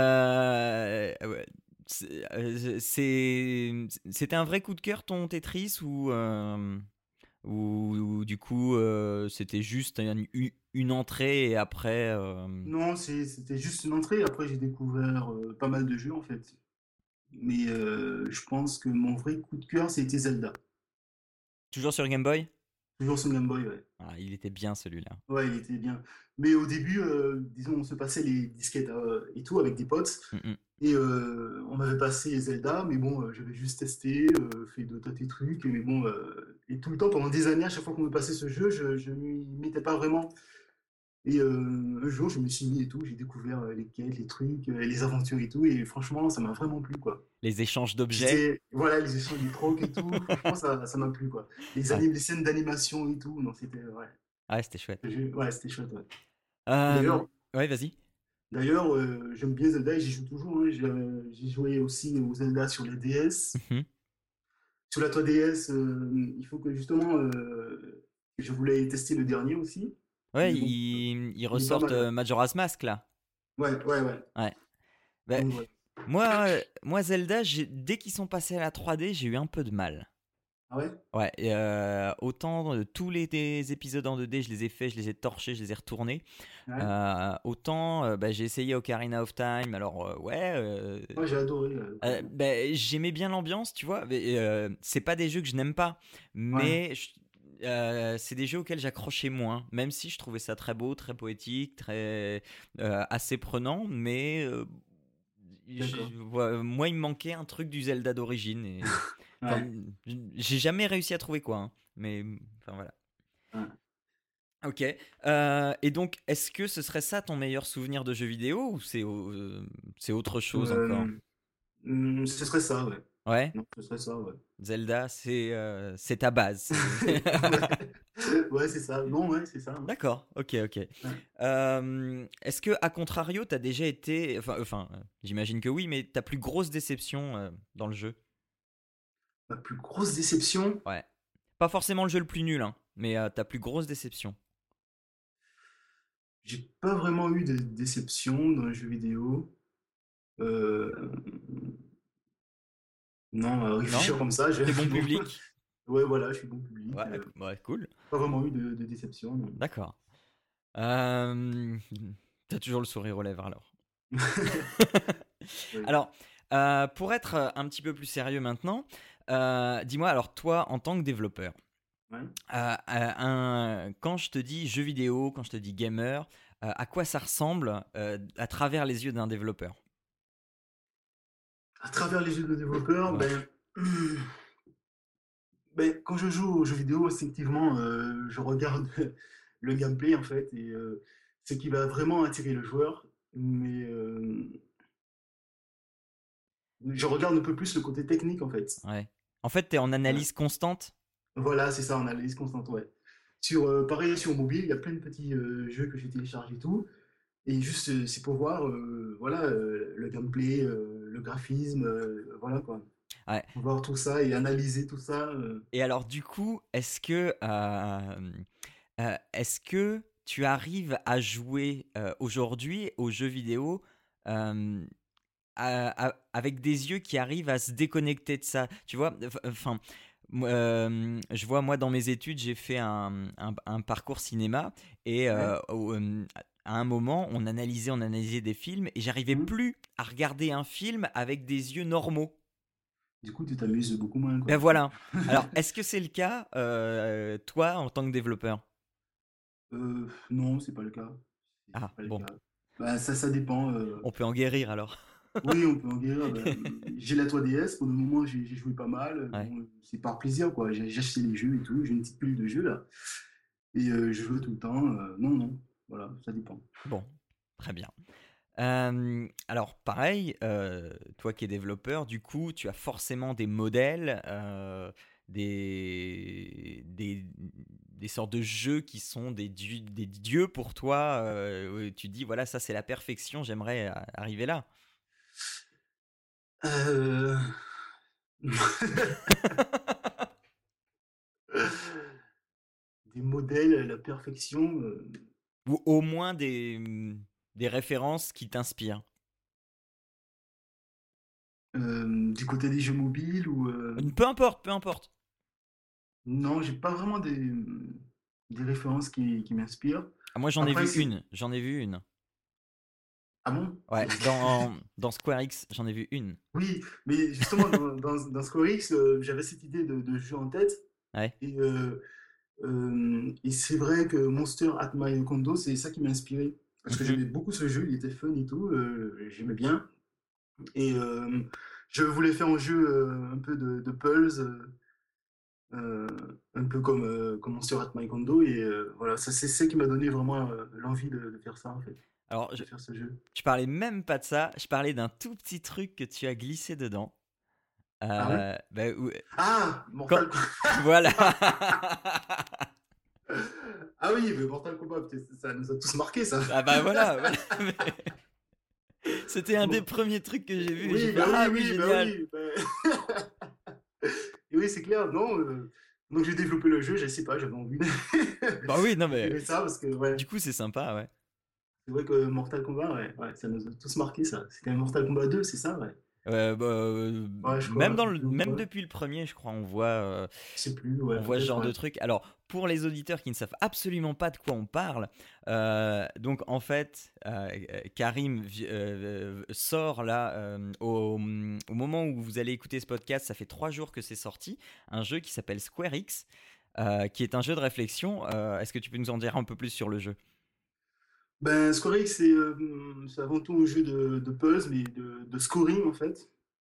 Euh, ouais. C'est- euh, c'est- C'était un vrai coup de cœur ton Tetris ou, euh, ou, ou du coup euh, c'était juste une, une entrée et après. euh, Non, c'est- c'était juste une entrée. Après, j'ai découvert euh, pas mal de jeux, en fait. Mais euh, je pense que mon vrai coup de cœur, c'était Zelda. Toujours sur Game Boy? Toujours sur Game Boy, ouais. Ah, il était bien celui-là. Ouais, il était bien. Mais au début, euh, disons, on se passait les disquettes euh, et tout avec des potes. Mm, mm. Et euh, on m'avait passé Zelda, mais bon, euh, j'avais juste testé, euh, fait de tas de trucs. Mais bon, euh, et tout le temps, pendant des années, à chaque fois qu'on me passait ce jeu, je ne m'y mettais pas vraiment. Et euh, un jour, je me suis mis et tout, j'ai découvert euh, les quêtes, les trucs, euh, les aventures et tout. Et franchement, ça m'a vraiment plu, quoi. Les échanges d'objets. C'était, voilà, les échanges, les trocs et tout. Franchement, ça, ça m'a plu, quoi. Les, Ouais, anim- les scènes d'animation et tout, non, c'était, ouais, ouais c'était chouette. je- ouais, c'était chouette, ouais. Et Euh, d'ailleurs, ouais, vas-y. D'ailleurs, euh, j'aime bien Zelda et j'y joue toujours, hein. J'ai euh, j'ai joué aussi au Zelda sur la D S. Mhm. Sur la trois D S, euh, il faut que justement, euh, je voulais tester le dernier aussi. Ouais, Mais bon, ils, ils il est pas ressortent mal, ouais. euh, Majora's Mask là. Ouais, ouais, ouais. Ouais. Bah, Donc, ouais. moi, euh, moi, Zelda, j'ai- dès qu'ils sont passés à la trois D, j'ai eu un peu de mal. Ah ouais? Ouais, et, euh, autant euh, tous les des épisodes en deux D, je les ai faits, je les ai torchés, je les ai retournés. Ouais. Euh, autant euh, bah, j'ai essayé Ocarina of Time, alors euh, ouais, euh, Moi, j'ai adoré. euh, euh, bah, j'aimais bien l'ambiance, tu vois. Mais, euh, c'est pas des jeux que je n'aime pas, Ouais, mais je- euh, c'est des jeux auxquels j'accrochais moins, même si je trouvais ça très beau, très poétique, très euh, assez prenant, mais euh, j'ai- d'accord. ouais, moi il me manquait un truc du Zelda d'origine. Et, enfin, Ouais, j'ai jamais réussi à trouver quoi, hein, mais enfin voilà. ouais. Ok. Euh, et donc, est-ce que ce serait ça ton meilleur souvenir de jeu vidéo ou c'est euh, c'est autre chose encore? Euh, hum, ce serait ça, ouais. Ouais. Non, ce serait ça, ouais. Zelda, c'est euh, c'est ta base. c'est- Ouais, ouais, c'est ça. Non, ouais, c'est ça, hein. D'accord. Ok, ok. Ouais. Euh, est-ce que, à contrario, t'as déjà été, enfin, enfin, euh, j'imagine que oui, mais ta plus grosse déception euh, dans le jeu? Ma plus grosse déception, Ouais. Pas forcément le jeu le plus nul, hein, mais euh, ta plus grosse déception. j'ai pas vraiment eu de déception dans les jeux vidéo. Euh, non, à Non? réfléchir comme ça, je... T'es bon non. public? Ouais, voilà, je suis bon public. Ouais, euh, cou- ouais, cool. pas vraiment eu de, de déception, non. D'accord. Euh, T'as toujours le sourire aux lèvres alors. Ouais. Alors, euh, pour être euh, un petit peu plus sérieux maintenant, euh, dis-moi, alors toi, en tant que développeur, Ouais. euh, euh, un- quand je te dis jeu vidéo, quand je te dis gamer, euh, à quoi ça ressemble euh, à travers les yeux d'un développeur? À travers les jeux de développeurs, Ouais. ben, hum, ben, quand je joue aux jeux vidéo, instinctivement, euh, je regarde le gameplay en fait, et euh, ce qui va vraiment attirer le joueur. Mais euh, je regarde un peu plus le côté technique en fait. Ouais. En fait, t'es en Ouais. analyse constante? Voilà, c'est ça, en analyse constante, ouais. Sur, euh, pareil, sur mobile, il y a plein de petits euh, jeux que j'ai téléchargés et tout. Et juste, euh, c'est pour voir euh, voilà, euh, le gameplay, euh, le graphisme, euh, voilà quoi. Ouais. Pour voir tout ça et analyser tout ça. euh. Et alors, du coup, est-ce que, euh, euh, est-ce que tu arrives à jouer euh, aujourd'hui aux jeux vidéo euh, à- à- avec des yeux qui arrivent à se déconnecter de ça? Tu vois, enfin, moi, euh, je vois, moi, dans mes études, j'ai fait un, un- un parcours cinéma et Ouais. euh, au- euh, à un moment, on analysait, on analysait des films et j'arrivais Hmm. plus à regarder un film avec des yeux normaux. Du coup, tu t'amuses beaucoup moins Ben quoi. voilà. Alors, est-ce que c'est le cas, euh, toi, en tant que développeur? Euh, non, c'est pas le cas. C'est Ah, c'est pas le bon, cas. Bah, ça, ça dépend. euh. on peut en guérir alors. Oui, on peut en guérir. Bah, j'ai la trois D S, pour le moment, j'ai j'ai joué pas mal. Ouais. Bon, c'est par plaisir, quoi. J'ai j'ai acheté les jeux et tout. J'ai une petite pile de jeux, là. Et euh, je joue tout le temps. euh, non, non. Voilà, ça dépend. Bon, très bien. Euh, alors, pareil, euh, toi qui es développeur, du coup, tu as forcément des modèles, euh, des, des, des sortes de jeux qui sont des, dieux- des dieux pour toi. Euh, où tu dis, voilà, ça c'est la perfection, j'aimerais euh, arriver là. Euh... Des modèles à la perfection. euh, Ou au moins des, des références qui t'inspirent. euh, du côté des jeux mobiles ou... euh, Peu importe, peu importe. Non, j'ai pas vraiment des, des références qui, qui m'inspirent. Ah, moi, j'en ai Après, vu c'est... une, j'en ai vu une. Ah bon? Ouais, dans, dans Square X, j'en ai vu une. Oui, mais justement, dans, dans, dans Square X, euh, j'avais cette idée de, de jeu en tête. Ouais. Et, euh, euh, et c'est vrai que Monster at My Condo, c'est ça qui m'a inspiré. Parce que Mhm. j'aimais beaucoup ce jeu, il était fun et tout, euh, j'aimais bien. Et euh, je voulais faire un jeu euh, un peu de, de Pulse, euh, euh, un peu comme, euh, comme Monster at My Condo. Et euh, voilà, ça c'est ça qui m'a donné vraiment euh, l'envie de, de faire ça, en fait, Alors, je, de faire ce jeu. je parlais même pas de ça, je parlais d'un tout petit truc que tu as glissé dedans. Ah ouais? Euh, bah, ou- Ah! quand... Mortal Voilà. Ah oui, mais Mortal Kombat, putain, ça nous a tous marqué, ça. Ah bah voilà, voilà. Mais c'était un des Bon. premiers trucs que j'ai vu et j'ai Oui, fait bah oui, ah oui, oui, bah génial. oui. bah- Et oui, c'est clair, non. euh, Donc j'ai développé le jeu, je sais pas, j'avais envie de Bah oui, non de mais faire ça parce que ouais, du coup c'est sympa, ouais. c'est vrai que Mortal Kombat, ouais, ouais, ça nous a tous marqué ça. C'était Mortal Kombat deux, c'est ça, ouais. Euh, bah, euh, Ouais, je même crois, dans le, deux ou même trois, depuis le premier, je crois, on voit, euh, je sais plus, on ouais, voit ce peut-être, genre ouais. de truc. Alors, pour les auditeurs qui ne savent absolument pas de quoi on parle, euh, donc en fait, euh, Karim vi- euh, sort là euh, au, au moment où vous allez écouter ce podcast, ça fait trois jours que c'est sorti, un jeu qui s'appelle Square X, euh, qui est un jeu de réflexion. Euh, est-ce que tu peux nous en dire un peu plus sur le jeu? Ben, Square Enix, c'est euh, c'est avant tout un jeu de, de puzzle, mais de, de scoring en fait.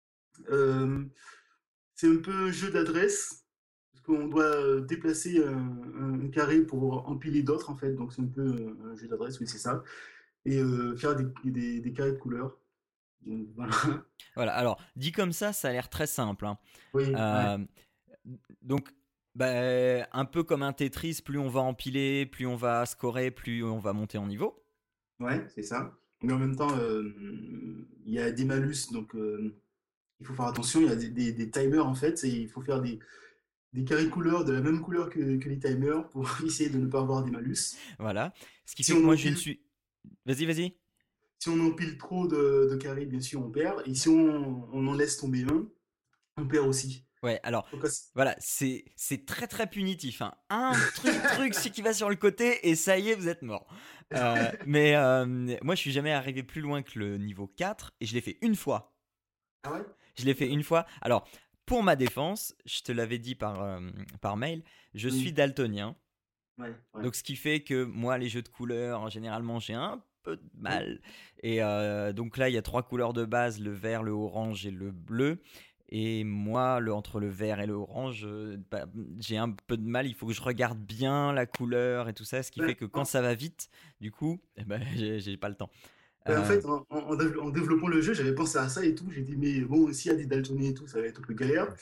Euh, c'est un peu un jeu d'adresse, parce qu'on doit euh, déplacer un, un carré pour empiler d'autres en fait, donc c'est un peu euh, un jeu d'adresse, oui, c'est ça. Et euh, faire des, des, des carrés de couleurs. Donc, voilà. Voilà, alors dit comme ça, ça a l'air très simple, hein. Oui, ouais, Euh, donc, bah, un peu comme un Tetris, plus on va empiler, plus on va scorer, plus on va monter en niveau. ouais, c'est ça. Mais en même temps, euh, il y a des malus, donc euh, il faut faire attention. Il y a des, des, des timers en fait, et il faut faire des, des carrés de couleurs de la même couleur que, que les timers pour essayer de ne pas avoir des malus. Voilà. Ce qui Si fait que on moi, je ne empile, suis. Vas-y, vas-y. si on empile trop de, de carrés, bien sûr, on perd. Et si on, on en laisse tomber un, on perd aussi. Ouais, alors, Donc, à- voilà, c'est c'est très très punitif, hein. Un truc, truc, celui qui va sur le côté, et ça y est, vous êtes mort. Euh, mais euh, moi, je suis jamais arrivé plus loin que le niveau quatre, et je l'ai fait une fois. ah ouais? Je l'ai fait une fois. Alors, pour ma défense, je te l'avais dit par, euh, par mail, je suis Oui, daltonien. ouais, ouais. Donc, ce qui fait que moi, les jeux de couleurs, généralement, j'ai un peu de Oui. mal. Et euh, donc là, il y a trois couleurs de base, le vert, le orange et le bleu. Et moi, le, entre le vert et le orange, euh, bah, j'ai un peu de mal. Il faut que je regarde bien la couleur et tout ça. Ce qui fait Ben, que quand en, ça va vite, du coup, eh ben, j'ai j'ai pas le temps. ben, en Euh, fait, en, en- en dév- en développant le jeu, j'avais pensé à ça et tout. J'ai dit, mais bon, s'il y a des daltoniens et tout, ça va être un peu galère.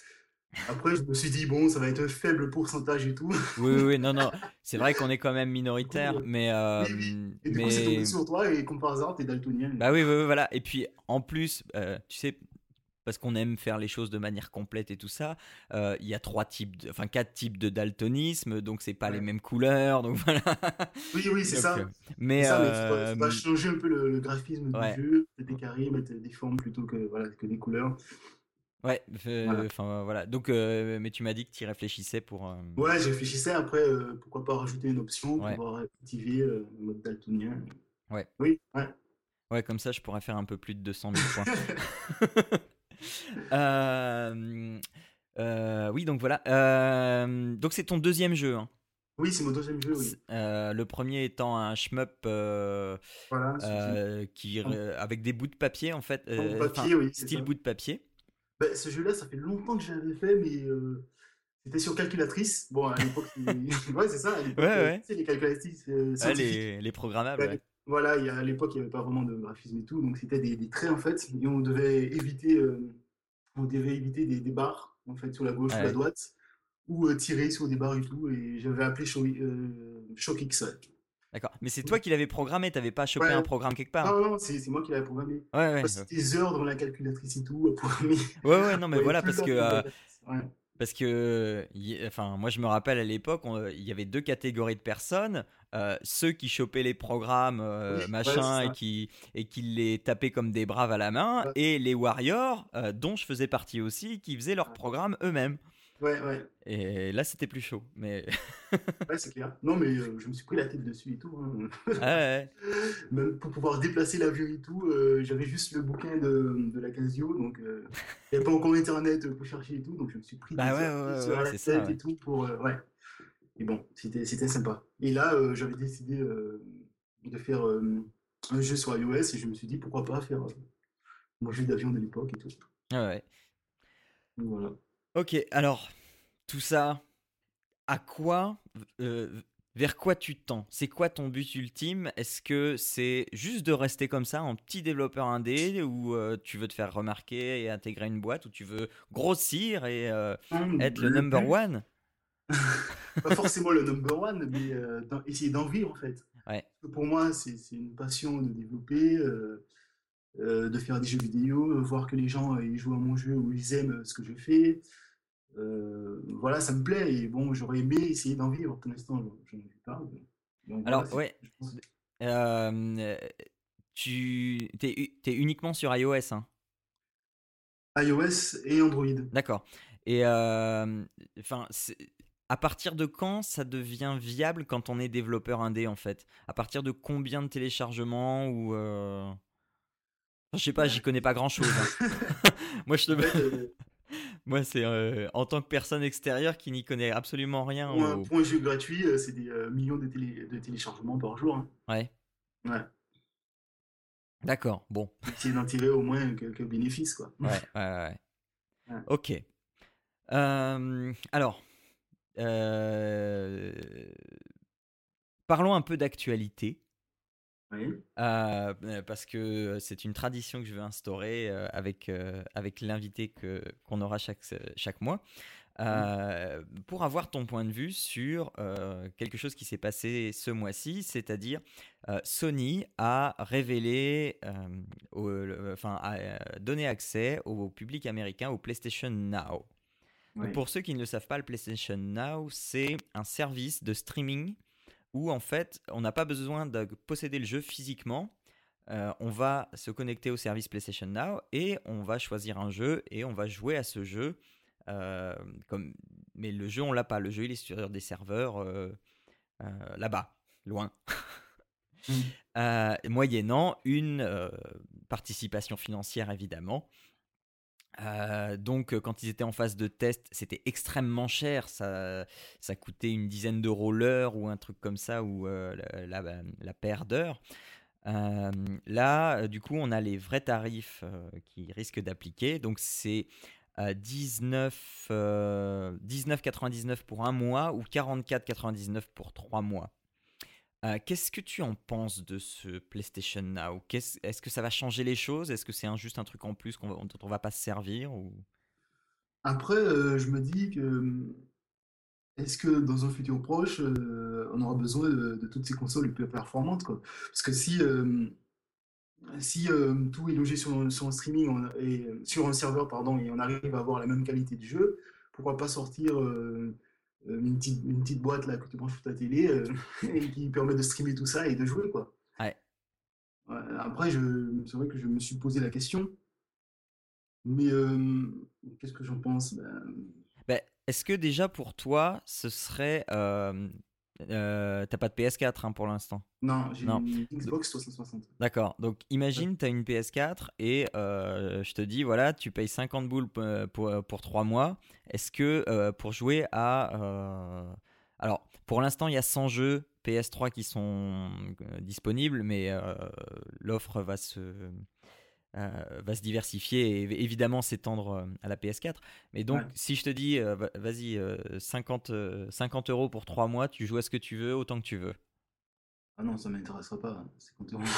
Après, je me suis dit, bon, ça va être un faible pourcentage et tout. Oui, oui, oui, non, non. C'est vrai qu'on est quand même Du coup, minoritaire, euh, mais, oui, oui. euh, Et du coup, c'est tombé mais sur toi et comme par hasard, t'es daltonien. bah oui, oui, oui, voilà. Et puis en plus, euh, tu sais, parce qu'on aime faire les choses de manière complète et tout ça, euh, il y a trois types, de- enfin quatre types de daltonisme, donc c'est pas les Ouais. mêmes couleurs, donc voilà. Oui, oui, c'est Donc, ça. euh, C'est mais ça, mais il faudra, euh, faudra changer un peu le, le graphisme du ouais, jeu, mettre des carrés, mettre des formes plutôt que, voilà, que des couleurs. ouais, euh, Voilà. enfin voilà. Donc, euh, mais tu m'as dit que tu y réfléchissais pour, euh, Ouais, j'ai réfléchissais après, euh, pourquoi pas rajouter une option pour ouais, pouvoir activer euh, le mode daltonien. ouais, Oui, ouais. ouais, comme ça, je pourrais faire un peu plus de deux cent mille points. Euh, euh, oui, donc voilà. Euh, donc c'est ton deuxième jeu, hein. Oui, c'est mon deuxième jeu, C'est- oui. euh, le premier étant un shmup euh, Voilà, celui-ci. euh, qui, En, euh, avec des bouts de papier en fait, en euh, enfin papier, oui, c'est style ça. bout de papier. Ben, ce jeu-là, ça fait longtemps que je l'avais fait, mais euh, c'était sur calculatrice. Bon, à l'époque, c'est ouais, c'est ça, à Ouais, l'époque, euh, tu ouais. sais, les calculatrices euh, Ouais, scientifiques. les, les programmables, À ouais. l'é- Voilà, il y a- à l'époque, il n'y avait pas vraiment de graphisme et tout, donc c'était des, des traits en fait, et on devait éviter, euh, on devait éviter des, des barres en fait sur la gauche ou la Ouais, droite, ou euh, tirer sur des barres et tout, et j'avais appelé Shock, euh, Shock X. Ouais. d'accord. Mais c'est toi qui l'avais programmé, t'avais pas chopé un Ouais. programme quelque part. Non, non, c'est c'est moi qui l'avais programmé. Ouais, Je ouais, passais ouais. des heures devant la calculatrice et tout, à programmer. Ouais, ouais, non, On mais voyait voilà, tout le parce temps que, sur la euh, calculatrice. Ouais. parce que, y- enfin, moi je me rappelle à l'époque, on- il y avait deux catégories de personnes. Euh, ceux qui chopaient les programmes, Oui, euh, ouais, c'est machin, et ça. qui, et qui les tapaient comme des braves à la main, Ouais, et les warriors, euh, dont je faisais partie aussi, qui faisaient leurs programmes eux-mêmes. ouais, ouais, Et là, c'était plus chaud. Mais ouais, c'est clair. Non, mais euh, je me suis pris la tête dessus et tout, hein. ouais, ouais. Même pour pouvoir déplacer l'avion et tout, euh, j'avais juste le bouquin de, de la Casio, donc euh, il n'y avait pas encore internet pour chercher et tout, donc je me suis pris Bah des ouais, heures ouais, ouais, sur ouais, la c'est ça, tête ouais. et tout pour. Euh, ouais. Et bon, c'était c'était sympa. Et là, euh, j'avais décidé euh, de faire euh, un jeu sur iOS et je me suis dit pourquoi pas faire euh, mon jeu d'avion de l'époque et tout. Ouais, ouais. Donc voilà. Ok, alors, tout ça, à quoi, euh, vers quoi tu tends? C'est quoi ton but ultime? Est-ce que c'est juste de rester comme ça en petit développeur indé ou euh, tu veux te faire remarquer et intégrer une boîte ou tu veux grossir et euh, Hum, être le Le number but, one? pas forcément le number one, mais euh, d'en- essayer d'en vivre en fait. Ouais, Parce que pour moi, c'est c'est une passion de développer. Euh, euh, de faire des jeux vidéo, euh, voir que les gens euh, ils jouent à mon jeu ou ils aiment euh, ce que je fais. Euh, voilà, ça me plaît et bon, j'aurais aimé essayer d'en vivre. Pour l'instant, je n'en vis pas. Donc voilà, alors, c'est tout, ouais, je pense. euh, tu t'es, u- t'es uniquement sur iOS, hein? iOS et Android. D'accord. Et euh, enfin, c'est- à partir de quand ça devient viable quand on est développeur indé en fait? À partir de combien de téléchargements ou euh, enfin, je sais pas, j'y Ben, connais pas grand-chose, hein. Moi, je te... en fait, euh, Moi, c'est euh, en tant que personne extérieure qui n'y connaît absolument rien pour, un, au... pour un jeu gratuit, euh, c'est des euh, millions de, télé, de téléchargements par jour, hein. Ouais, Ouais. d'accord, bon. Essayer d'en tirer au moins quelques bénéfices, quoi. Ouais, ouais, ouais, ouais. Ouais. Ok. Euh, alors, euh, parlons un peu d'actualité. Oui. Euh, euh, parce que c'est une tradition que je veux instaurer euh, avec, euh, avec l'invité que, qu'on aura chaque, chaque mois, Oui. euh, pour avoir ton point de vue sur euh, quelque chose qui s'est passé ce mois-ci, c'est-à-dire euh, Sony a révélé, euh, au- le- enfin, a euh, donné accès au public américain au PlayStation Now. Donc Oui. pour ceux qui ne le savent pas, le PlayStation Now, c'est un service de streaming où en fait, on n'a pas besoin de posséder le jeu physiquement. Euh, on va se connecter au service PlayStation Now et on va choisir un jeu et on va jouer à ce jeu. euh, comme... Mais le jeu, on l'a pas. Le jeu, il est sur des serveurs euh, euh, là-bas, loin. Mm. Euh, moyennant une euh, participation financière, évidemment. Euh, donc, euh, quand ils étaient en phase de test, c'était extrêmement cher. Ça, ça coûtait une dizaine d'euros l'heure ou un truc comme ça, ou euh, la, la, la paire d'heures. Euh, là, euh, du coup, on a les vrais tarifs euh, qui risquent d'appliquer. Donc, c'est euh, dix-neuf, euh, dix-neuf quatre-vingt-dix-neuf pour un mois ou quarante-quatre quatre-vingt-dix-neuf pour trois mois. Euh, qu'est-ce que tu en penses de ce PlayStation Now? Qu'est-ce- Est-ce que ça va changer les choses? Est-ce que c'est un- juste un truc en plus qu'on va- dont on va pas se servir ou... Après, euh, je me dis que hum, est-ce que dans un futur proche, euh, on aura besoin de, de toutes ces consoles les plus performantes, quoi? Parce que si, euh, si euh, tout est logé sur, sur un streaming on- et euh, sur un serveur, pardon, et on arrive à avoir la même qualité de jeu, pourquoi pas sortir euh, euh, une petite, une petite boîte là que tu branches sur ta télé euh, et qui permet de streamer tout ça et de jouer, quoi. Ouais. Ouais, après, je, c'est vrai que je me suis posé la question, mais euh, qu'est-ce que j'en pense? Ben, Ben, est-ce que déjà pour toi, ce serait... euh, euh, t'as pas de P S quatre hein, pour l'instant? non, j'ai Non. une Do- Xbox trois cent soixante. D'accord. Donc imagine, tu as une P S quatre et euh, je te dis, voilà, tu payes cinquante boules p- pour, pour, trois mois. Est-ce que euh, pour jouer à... euh, Alors, pour l'instant, il y a cent jeux P S trois qui sont euh, disponibles, mais euh, l'offre va se, euh, va se diversifier et évidemment s'étendre euh, à la P S quatre. Mais donc, Ouais. si je te dis, euh, va- vas-y, euh, cinquante, euh, cinquante euros pour trois mois, tu joues à ce que tu veux, autant que tu veux. Ah non, ça m'intéressera pas, hein, c'est quand on-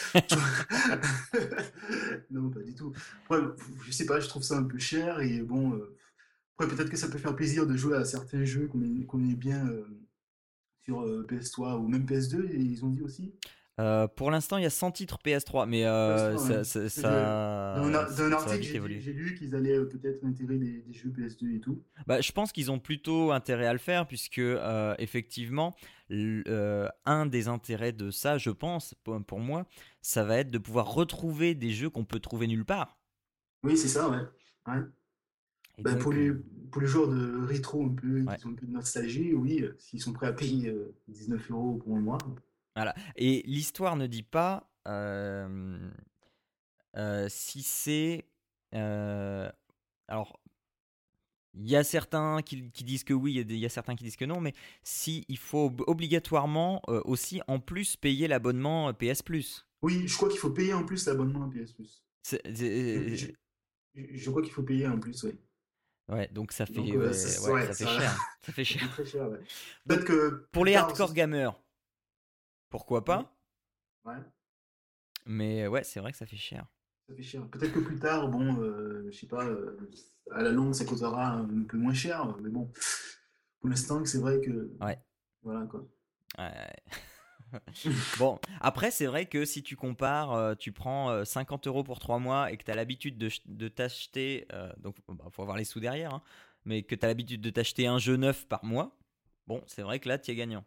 Non, pas du tout. Ouais, je sais pas, je trouve ça un peu cher et bon. euh, Après, peut-être que ça peut faire plaisir de jouer à certains jeux qu'on est, qu'on est bien euh, sur euh, P S trois ou même P S deux, et ils ont dit aussi. Euh, pour l'instant, il y a cent titres P S trois, mais euh, P S trois, ouais. ça, ça, Je- D'un ça, a- d'un ça va article, vite j'ai dit- évoluer. j'ai lu qu'ils allaient euh, peut-être intégrer des, des jeux P S deux et tout. Bah, je pense qu'ils ont plutôt intérêt à le faire, puisque euh, effectivement, l- euh, un des intérêts de ça, je pense, pour, pour moi, ça va être de pouvoir retrouver des jeux qu'on peut trouver nulle part. Oui, c'est ça, ouais. Ouais. Et Ben, pour donc, les, euh, pour les joueurs de rétro un peu, ouais. qui ont un peu de nostalgie, oui, euh, s'ils sont prêts à payer euh, dix-neuf euros pour un mois. Voilà. Et l'histoire ne dit pas euh, euh, si c'est. euh, alors, il y a certains qui, qui disent que oui, il y a des- il y, a certains qui disent que non, mais si il faut ob- obligatoirement euh, aussi en plus payer l'abonnement euh, P S Plus. Oui, je crois qu'il faut payer en plus l'abonnement à P S Plus. C'est- Je, je, c'est- je crois qu'il faut payer en plus, oui. Ouais, donc ça Donc, fait, euh, ça, ouais, ça- ouais, ouais, ça fait ça, cher. Ça fait ça cher. coûte très cher, ouais. Donc, Peut-être que pour plus les tard, ce- hardcore gamers, pourquoi oui, pas? ouais, Mais ouais, c'est vrai que ça fait cher. ça fait cher. Peut-être que plus tard, bon, euh, je sais pas, euh, à la longue, ça coûtera un peu moins cher, mais bon, pour l'instant, c'est vrai que, Ouais. voilà, quoi. Ouais. Bon, après, c'est vrai que si tu compares, euh, tu prends euh, cinquante euros pour trois mois et que tu as l'habitude de, ch- de t'acheter, euh, donc bah, faut avoir les sous derrière, hein, mais que tu as l'habitude de t'acheter un jeu neuf par mois, bon, c'est vrai que là, tu es gagnant.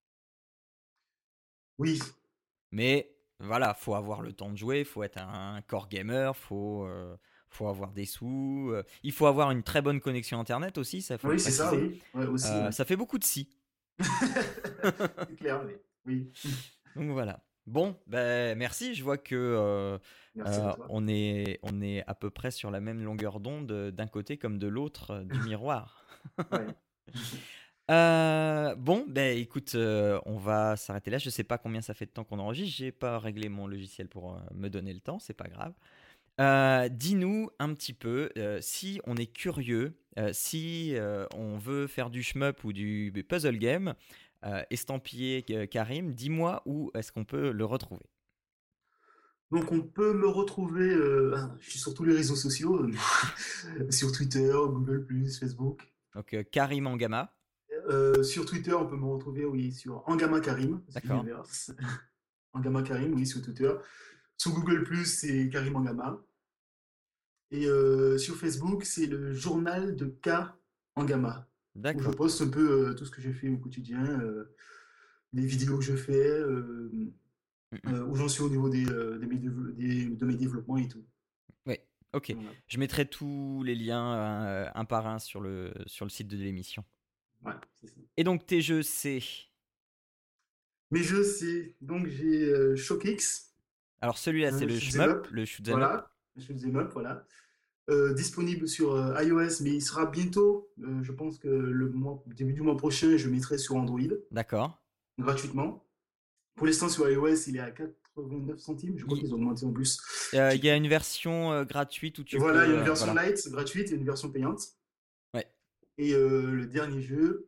Oui, Mais voilà, faut avoir le temps de jouer, faut être un core gamer, faut, euh, faut avoir des sous, euh, il faut avoir une très bonne connexion internet aussi, ça faut le oui, c'est ça, préciser. oui, ouais, aussi, Euh, ouais. ça fait beaucoup de si. C'est clair, oui. Oui. Donc voilà. Bon, ben merci. Je vois que euh, Merci à euh, toi. on est on est à peu près sur la même longueur d'onde euh, d'un côté comme de l'autre euh, du miroir. Ouais. Euh, bon, ben écoute, euh, on va s'arrêter là. Je sais pas combien ça fait de temps qu'on enregistre. J'ai pas réglé mon logiciel pour euh, me donner le temps. C'est pas grave. Euh, dis-nous un petit peu euh, si on est curieux, euh, si euh, on veut faire du shmup ou du puzzle game, euh, estampillé euh, Karim, dis-moi où est-ce qu'on peut le retrouver. Donc on peut me retrouver, euh, ben, je suis sur tous les réseaux sociaux, euh, sur Twitter, Google plus, Facebook. Donc euh, Karim Angama, Euh, sur Twitter, on peut me retrouver, oui, sur Angama Karim, c'est d'accord, l'inverse. Angama Karim, oui, sur Twitter. Sur Google plus, c'est Karim Angama. Et euh, sur Facebook, c'est le journal de K Angama, où je d'accord. poste un peu euh, tout ce que j'ai fait au quotidien, euh, les vidéos que je fais, euh, Mm, mm. euh, où j'en suis au niveau des, euh, des mes dévelop- des- de mes développements et tout. Oui, ok. Voilà. Je mettrai tous les liens euh, un par un sur le, sur le site de l'émission. Ouais, c'est ça. Et donc tes jeux, c'est... Mes jeux, c'est donc j'ai euh, ShockX, Alors celui-là, c'est un le shoot'em shmup, up, le shoot'em up. voilà, un shoot'em up, voilà. Euh, disponible sur euh, iOS, mais il sera bientôt. Euh, je pense que le mois, début du mois prochain, je mettrai sur Android D'accord. gratuitement. Pour l'instant, sur iOS, il est à quatre-vingt-neuf centimes. Je crois Il qu'ils ont augmenté en plus. euh, J'ai- il y a une version euh, gratuite où Et tu voilà, il y a peux... une euh, version voilà. light gratuite et une version payante. Ouais. Et euh, le dernier jeu,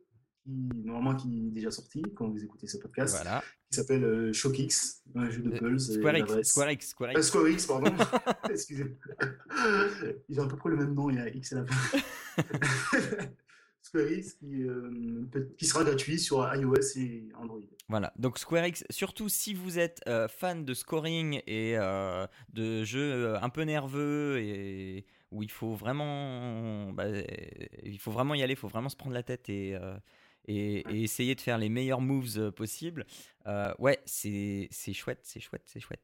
qui, normalement, qui est déjà sorti quand vous écoutez ce podcast, Voilà. qui s'appelle euh, ShockX, un jeu de Euh, puzzle. Square et X, l'adresse- Square X, Square Euh, X. Square X, pardon. Excusez. Ils ont à peu près le même nom, il y a X et la fin. Square X qui, euh, peut- qui sera gratuit sur iOS et Android. Voilà, donc Square X, surtout si vous êtes euh, fan de scoring et euh, de jeux euh, un peu nerveux et où il faut vraiment, bah, euh, il faut vraiment y aller, il faut vraiment se prendre la tête et, euh, et, et essayer de faire les meilleurs moves euh, possibles. Euh, ouais, c'est c'est chouette, c'est chouette, c'est chouette.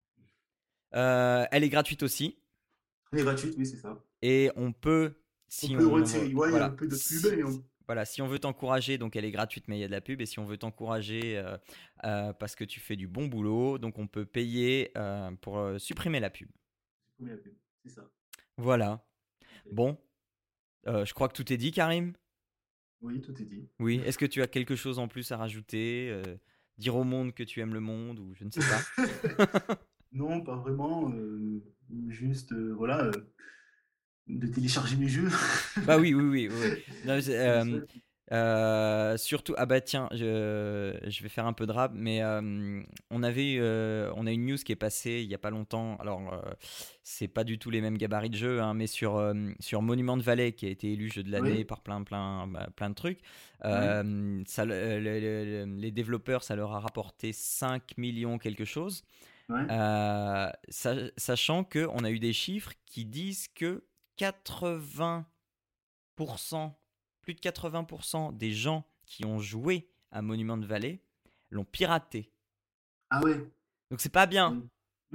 Euh, elle est gratuite aussi Elle est gratuite, oui, c'est ça. et on peut, On si peut on, retirer, ouais, il y a un voilà, peu de pub si, et on... voilà, si on veut t'encourager, donc elle est gratuite, mais il y a de la pub. Et si on veut t'encourager euh, euh, parce que tu fais du bon boulot, donc on peut payer euh, pour euh, supprimer la pub. supprimer la pub, c'est ça. Voilà. Bon, euh, je crois que tout est dit, Karim. Oui, tout est dit. Oui. Est-ce que tu as quelque chose en plus à rajouter euh, dire au monde que tu aimes le monde ou je ne sais pas. Non, pas vraiment. euh, juste, euh, voilà, euh, de télécharger mes jeux. Bah oui, oui, oui, oui. oui. Non, mais c'est, C'est le euh, souhait. euh, surtout, ah bah tiens, je, je vais faire un peu de rap, mais euh, on avait, euh, on a une news qui est passée il y a pas longtemps. Alors, euh, c'est pas du tout les mêmes gabarits de jeu, hein, mais sur euh, sur Monument de Valley qui a été élu jeu de l'année Oui, par plein, plein, bah, plein de trucs. oui, Euh, ça, le- le- le- le- les développeurs, ça leur a rapporté cinq millions quelque chose. oui. Euh, sa- sachant que on a eu des chiffres qui disent que quatre-vingts pour cent, plus de quatre-vingts pour cent des gens qui ont joué à Monument de Valley l'ont piraté. Ah ouais. Donc c'est pas bien. Oui.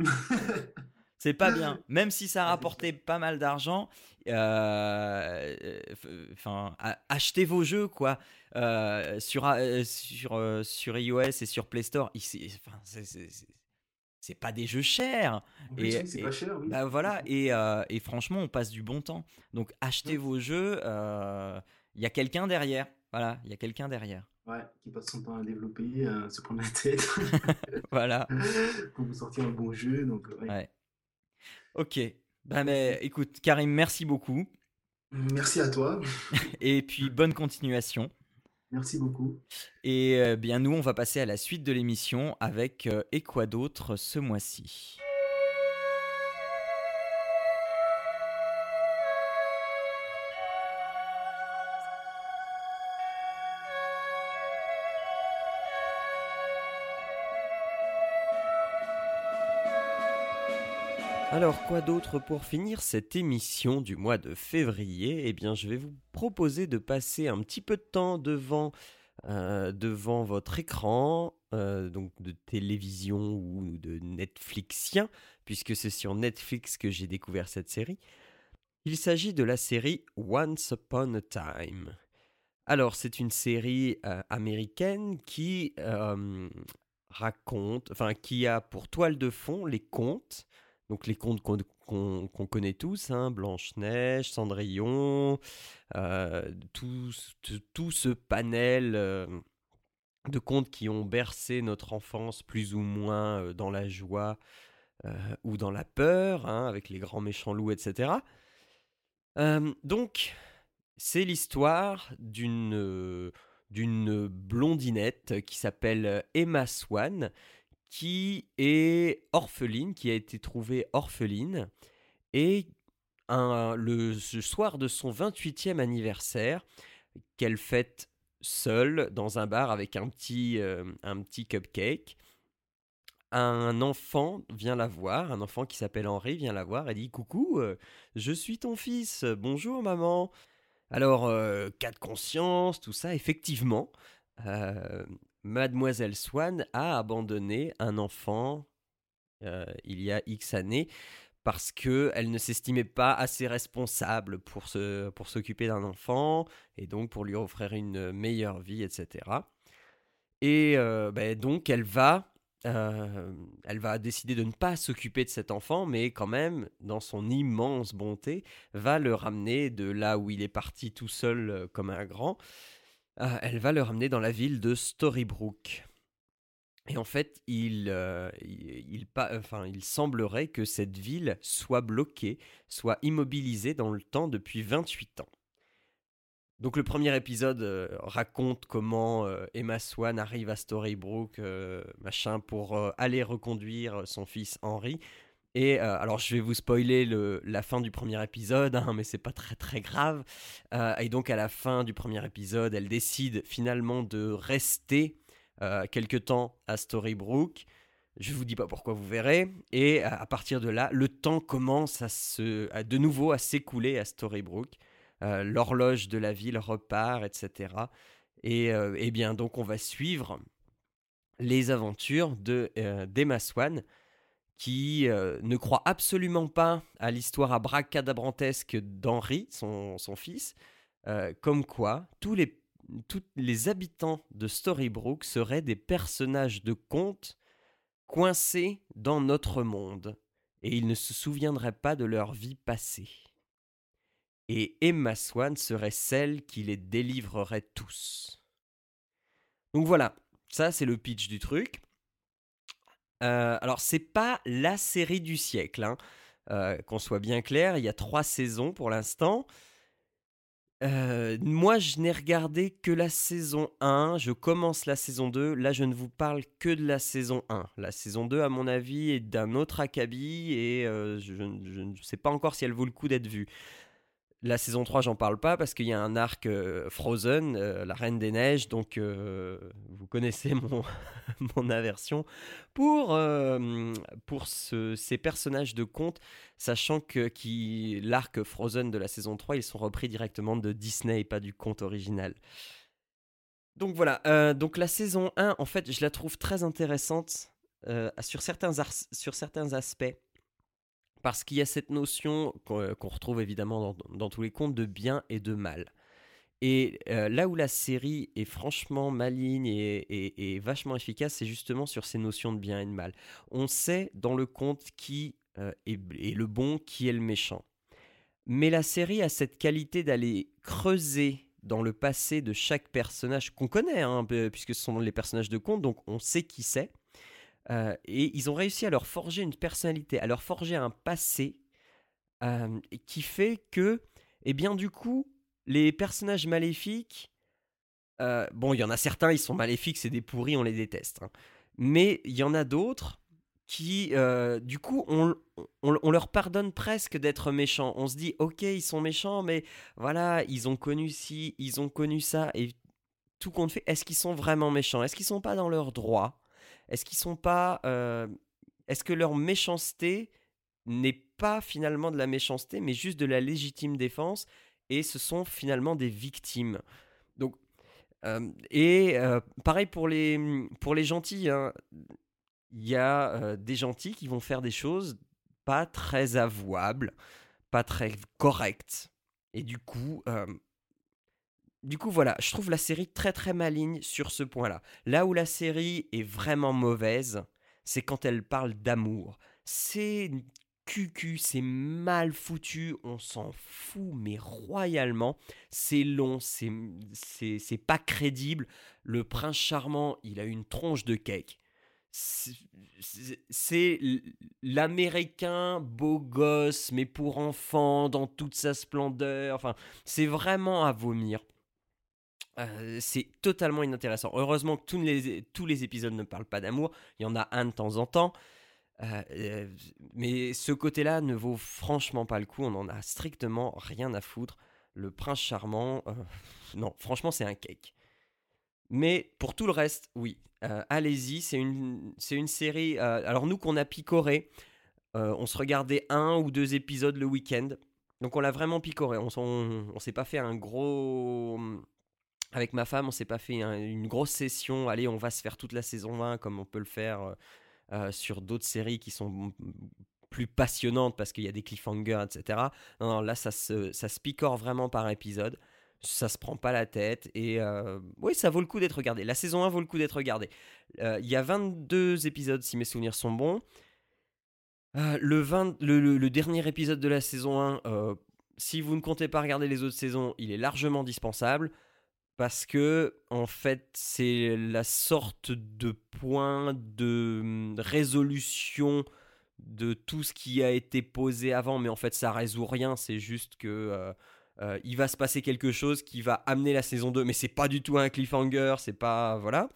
C'est pas bien. Même si ça a Ah, c'est rapporté pas mal d'argent, euh, euh, enfin, a- achetez vos jeux quoi. Euh, sur euh, sur euh, sur iOS et sur Play Store. il- c'est- Enfin, c'est c'est- c'est- c'est pas des jeux chers. En plus, Et, oui, c'est pas et cher, oui. bah voilà. Et, euh, et franchement, on passe du bon temps. Donc achetez Ouais, vos jeux. euh, Il y a quelqu'un derrière. Voilà, il y a quelqu'un derrière. ouais, qui passe son temps à développer, à se prendre la tête Voilà. pour vous sortir un bon jeu. Donc, ouais. Ouais. Ok. Bah mais Ok. écoute, Karim, merci beaucoup. Merci à toi. Et puis bonne continuation. Merci beaucoup. Et euh, bien nous, on va passer à la suite de l'émission avec euh, Et quoi d'autre ce mois-ci. Alors quoi d'autre pour finir cette émission du mois de février? Eh bien je vais vous proposer de passer un petit peu de temps devant, euh, devant votre écran, euh, donc de télévision ou de Netflixien, puisque c'est sur Netflix que j'ai découvert cette série. Il s'agit de la série Once Upon a Time. Alors c'est une série euh, américaine qui euh, raconte, enfin qui a pour toile de fond les contes. Donc les contes qu'on qu'on- qu'on connaît tous, hein, Blanche-Neige, Cendrillon, euh, tout, ce- tout ce panel euh, de contes qui ont bercé notre enfance plus ou moins euh, dans la joie euh, ou dans la peur, hein, avec les grands méchants loups, et cetera. Euh, donc c'est l'histoire d'une euh, d'une blondinette qui s'appelle Emma Swan, qui est orpheline, qui a été trouvée orpheline, et un, le, ce soir de son vingt-huitième anniversaire, qu'elle fête seule dans un bar avec un petit, euh, un petit cupcake, un enfant vient la voir, un enfant qui s'appelle Henri vient la voir et dit « Coucou, euh, je suis ton fils, bonjour maman ». Alors, euh, cas de conscience, tout ça, effectivement, euh, Mademoiselle Swan a abandonné un enfant euh, il y a X années parce qu'elle ne s'estimait pas assez responsable pour, se, pour s'occuper d'un enfant et donc pour lui offrir une meilleure vie, et cetera. Et euh, ben, donc, elle va, euh, elle va décider de ne pas s'occuper de cet enfant, mais quand même, dans son immense bonté, va le ramener de là où il est parti tout seul euh, comme un grand. Euh, elle va le ramener dans la ville de Storybrooke. Et en fait, il, euh, il, il, pa- enfin, il semblerait que cette ville soit bloquée, soit immobilisée dans le temps depuis vingt-huit ans. Donc le premier épisode euh, raconte comment euh, Emma Swan arrive à Storybrooke, euh, machin, pour euh, aller reconduire son fils Henry. Et euh, alors je vais vous spoiler le, la fin du premier épisode, hein, mais c'est pas très très grave. Euh, et donc à la fin du premier épisode, elle décide finalement de rester euh, quelque temps à Storybrooke. Je vous dis pas pourquoi, vous verrez. Et à, à partir de là, le temps commence à se, à de nouveau à s'écouler à Storybrooke. Euh, l'horloge de la ville repart, et cetera. Et, euh, et bien donc on va suivre les aventures de euh, d'Emma Swan, qui euh, ne croit absolument pas à l'histoire abracadabrantesque d'Henry, son, son fils, euh, comme quoi tous les, tous les habitants de Storybrooke seraient des personnages de contes coincés dans notre monde, et ils ne se souviendraient pas de leur vie passée. Et Emma Swan serait celle qui les délivrerait tous. Donc voilà, ça c'est le pitch du truc. Euh, alors c'est pas la série du siècle, hein. Euh, qu'on soit bien clair, il y a trois saisons pour l'instant. Euh, moi je n'ai regardé que la saison un, je commence la saison deux, là je ne vous parle que de la saison un. La saison deux à mon avis est d'un autre acabit et euh, je, je ne sais pas encore si elle vaut le coup d'être vue. La saison trois, j'en parle pas parce qu'il y a un arc euh, Frozen, euh, la Reine des Neiges, donc euh, vous connaissez mon, mon aversion pour, euh, pour ce- ces personnages de contes, sachant que qui, l'arc Frozen de la saison trois, ils sont repris directement de Disney et pas du conte original. Donc voilà, euh, donc la saison un, en fait, je la trouve très intéressante euh, sur, certains ars- sur certains aspects. Parce qu'il y a cette notion qu'on, euh, qu'on retrouve évidemment dans, dans tous les contes de bien et de mal. Et euh, là où la série est franchement maligne et, et- et vachement efficace, c'est justement sur ces notions de bien et de mal. On sait dans le conte qui euh, est, est le bon, qui est le méchant. Mais la série a cette qualité d'aller creuser dans le passé de chaque personnage qu'on connaît, hein, peu- puisque ce sont les personnages de conte, donc on sait qui c'est. Euh, et ils ont réussi à leur forger une personnalité, à leur forger un passé euh, qui fait que, eh bien, du coup, les personnages maléfiques, euh, bon, il y en a certains, ils sont maléfiques, c'est des pourris, on les déteste, hein. Mais il y en a d'autres qui, euh, du coup, on, on, on leur pardonne presque d'être méchants. On se dit, ok, ils sont méchants, mais voilà, ils ont connu ci, ils ont connu ça, et tout compte fait, est-ce qu'ils sont vraiment méchants? Est-ce qu'ils sont pas dans leur droit? Est-ce qu'ils sont pas, euh, est-ce que leur méchanceté n'est pas finalement de la méchanceté, mais juste de la légitime défense, et ce sont finalement des victimes. Donc, euh, et euh, pareil pour les, pour les gentils, hein. Il y a euh, des gentils qui vont faire des choses pas très avouables, pas très correctes. Et du coup, euh, du coup, voilà, je trouve la série très très maligne sur ce point-là. Là où la série est vraiment mauvaise, c'est quand elle parle d'amour. C'est cucu, c'est mal foutu, on s'en fout, mais royalement. C'est long, c'est, c'est, c'est pas crédible. Le prince charmant, il a une tronche de cake. C'est, c'est- c'est l'américain beau gosse, mais pour enfants, dans toute sa splendeur. Enfin, c'est vraiment à vomir. Euh, c'est totalement inintéressant. Heureusement que tous les, tous les épisodes ne parlent pas d'amour. Il y en a un de temps en temps. Euh, euh, mais ce côté-là ne vaut franchement pas le coup. On n'en a strictement rien à foutre. Le prince charmant, euh, non, franchement, c'est un cake. Mais pour tout le reste, oui. Euh, allez-y, c'est une, c'est une série. Euh, alors, nous qu'on a picoré, euh, on se regardait un ou deux épisodes le week-end. Donc, on l'a vraiment picoré. On, on, on s'est pas fait un gros. Avec ma femme, on s'est pas fait un- une grosse session. Allez, on va se faire toute la saison un comme on peut le faire euh, euh, sur d'autres séries qui sont plus passionnantes parce qu'il y a des cliffhangers, et cetera. Non, non, là, ça se, ça se picore vraiment par épisode. Ça se prend pas la tête. Et euh, oui, ça vaut le coup d'être regardé. La saison un vaut le coup d'être regardée. Euh, Il y a vingt-deux épisodes, si mes souvenirs sont bons. Euh, le, vingt le, le- le dernier épisode de la saison un, euh, si vous ne comptez pas regarder les autres saisons, il est largement dispensable. Parce que, en fait, c'est la sorte de point de hum, résolution de tout ce qui a été posé avant, mais en fait, ça résout rien. C'est juste que euh, euh, il va se passer quelque chose qui va amener la saison deux, mais c'est pas du tout un cliffhanger, c'est pas... Voilà.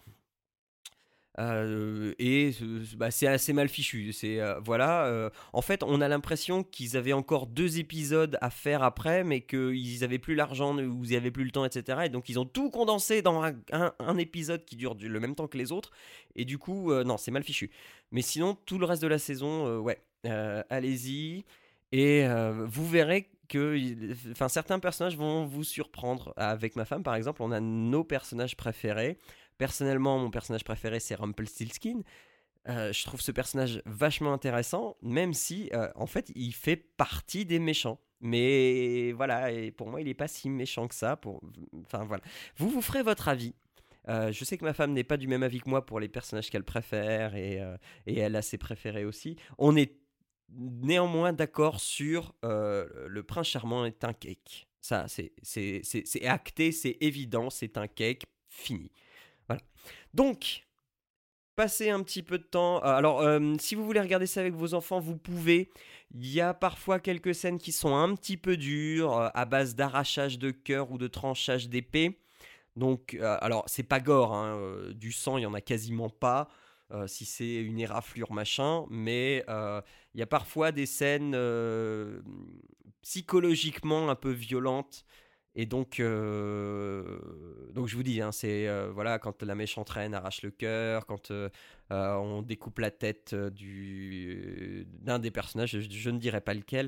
Euh, et bah, c'est assez mal fichu. C'est, euh, voilà, euh, en fait, on a l'impression qu'ils avaient encore deux épisodes à faire après, mais qu'ils n'avaient plus l'argent ou ils n'avaient plus le temps, et cetera. Et donc, ils ont tout condensé dans un, un, un épisode qui dure du, le même temps que les autres. Et du coup, euh, non, c'est mal fichu. Mais sinon, tout le reste de la saison, euh, ouais, euh, allez-y. Et euh, vous verrez que enfin, certains personnages vont vous surprendre. Avec ma femme, par exemple, on a nos personnages préférés. Personnellement, mon personnage préféré, c'est Rumpelstiltskin. Euh, je trouve ce personnage vachement intéressant, même si, euh, en fait, il fait partie des méchants. Mais voilà, et pour moi, il n'est pas si méchant que ça. Pour... Enfin, voilà. Vous vous ferez votre avis. Euh, je sais que ma femme n'est pas du même avis que moi pour les personnages qu'elle préfère, et, euh, et elle a ses préférés aussi. On est néanmoins d'accord sur euh, le prince charmant est un cake. Ça, c'est, c'est, c'est, c'est acté, c'est évident, c'est un cake, fini. Voilà. Donc, passez un petit peu de temps. Alors, euh, si vous voulez regarder ça avec vos enfants, vous pouvez. Il y a parfois quelques scènes qui sont un petit peu dures, euh, à base d'arrachage de cœur ou de tranchage d'épée. Donc, euh, alors, c'est pas gore, hein, euh, du sang, il y en a quasiment pas. Euh, si c'est une éraflure machin, mais euh, il y a parfois des scènes euh, psychologiquement un peu violentes. Et donc, euh, donc je vous dis, hein, c'est euh, voilà, quand la méchante reine arrache le cœur, quand euh, euh, on découpe la tête du, d'un des personnages, je, je ne dirais pas lequel.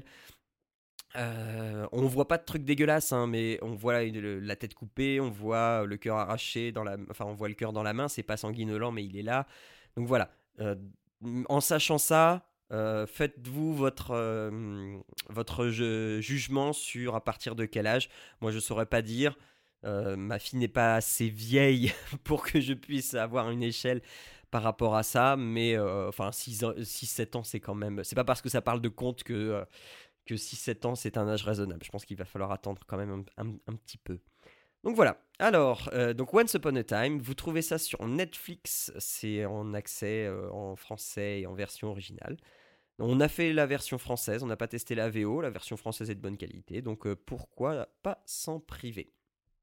Euh, on voit pas de trucs dégueulasses, hein, mais on voit la, la tête coupée, on voit le cœur arraché, dans la, enfin on voit le cœur dans la main, c'est pas sanguinolent, mais il est là. Donc voilà, euh, en sachant ça. Euh, faites-vous votre, euh, votre ju- jugement sur à partir de quel âge. Moi, je ne saurais pas dire. Euh, ma fille n'est pas assez vieille pour que je puisse avoir une échelle par rapport à ça. Mais euh, enfin, six sept ans, c'est quand même... C'est pas parce que ça parle de contes que, euh, que six sept ans, c'est un âge raisonnable. Je pense qu'il va falloir attendre quand même un, un, un petit peu. Donc voilà, alors, euh, donc Once Upon a Time, vous trouvez ça sur Netflix, c'est en accès euh, en français et en version originale. On a fait la version française, on n'a pas testé la V O, la version française est de bonne qualité, donc euh, pourquoi pas s'en priver.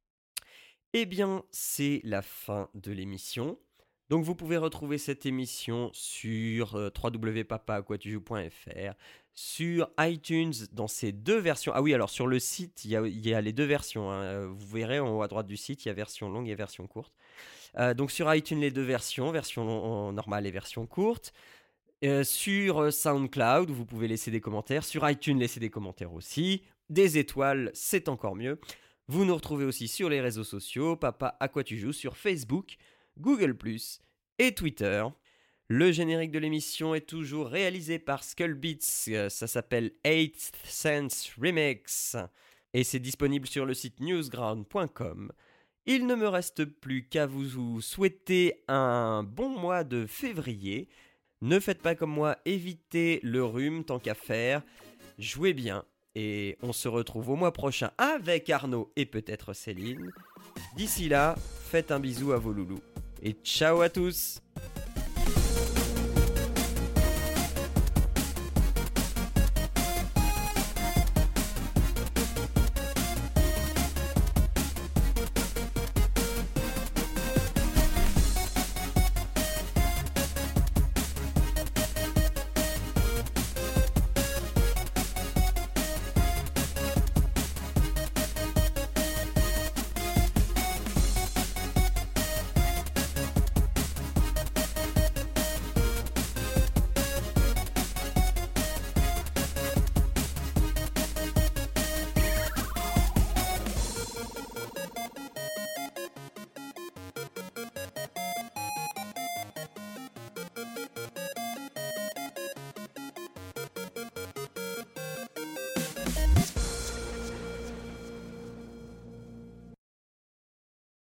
Eh bien, c'est la fin de l'émission. Donc vous pouvez retrouver cette émission sur euh, w w w point papa à quoi tu joues point f r, sur iTunes dans ces deux versions. Ah oui, alors sur le site, il y a, il y a les deux versions. Hein. Vous verrez en haut à droite du site, il y a version longue et version courte. Euh, donc sur iTunes, les deux versions, version long, normale et version courte. Euh, sur SoundCloud, vous pouvez laisser des commentaires. Sur iTunes, laissez des commentaires aussi. Des étoiles, c'est encore mieux. Vous nous retrouvez aussi sur les réseaux sociaux, Papa à quoi tu joues, sur Facebook, Google plus, et Twitter. Le générique de l'émission est toujours réalisé par Skullbeats, ça s'appelle eighth Sense Remix, et c'est disponible sur le site newsground point com. Il ne me reste plus qu'à vous souhaiter un bon mois de février. Ne faites pas comme moi, évitez le rhume tant qu'à faire, jouez bien, et on se retrouve au mois prochain avec Arnaud et peut-être Céline. D'ici là, faites un bisou à vos loulous. Et ciao à tous!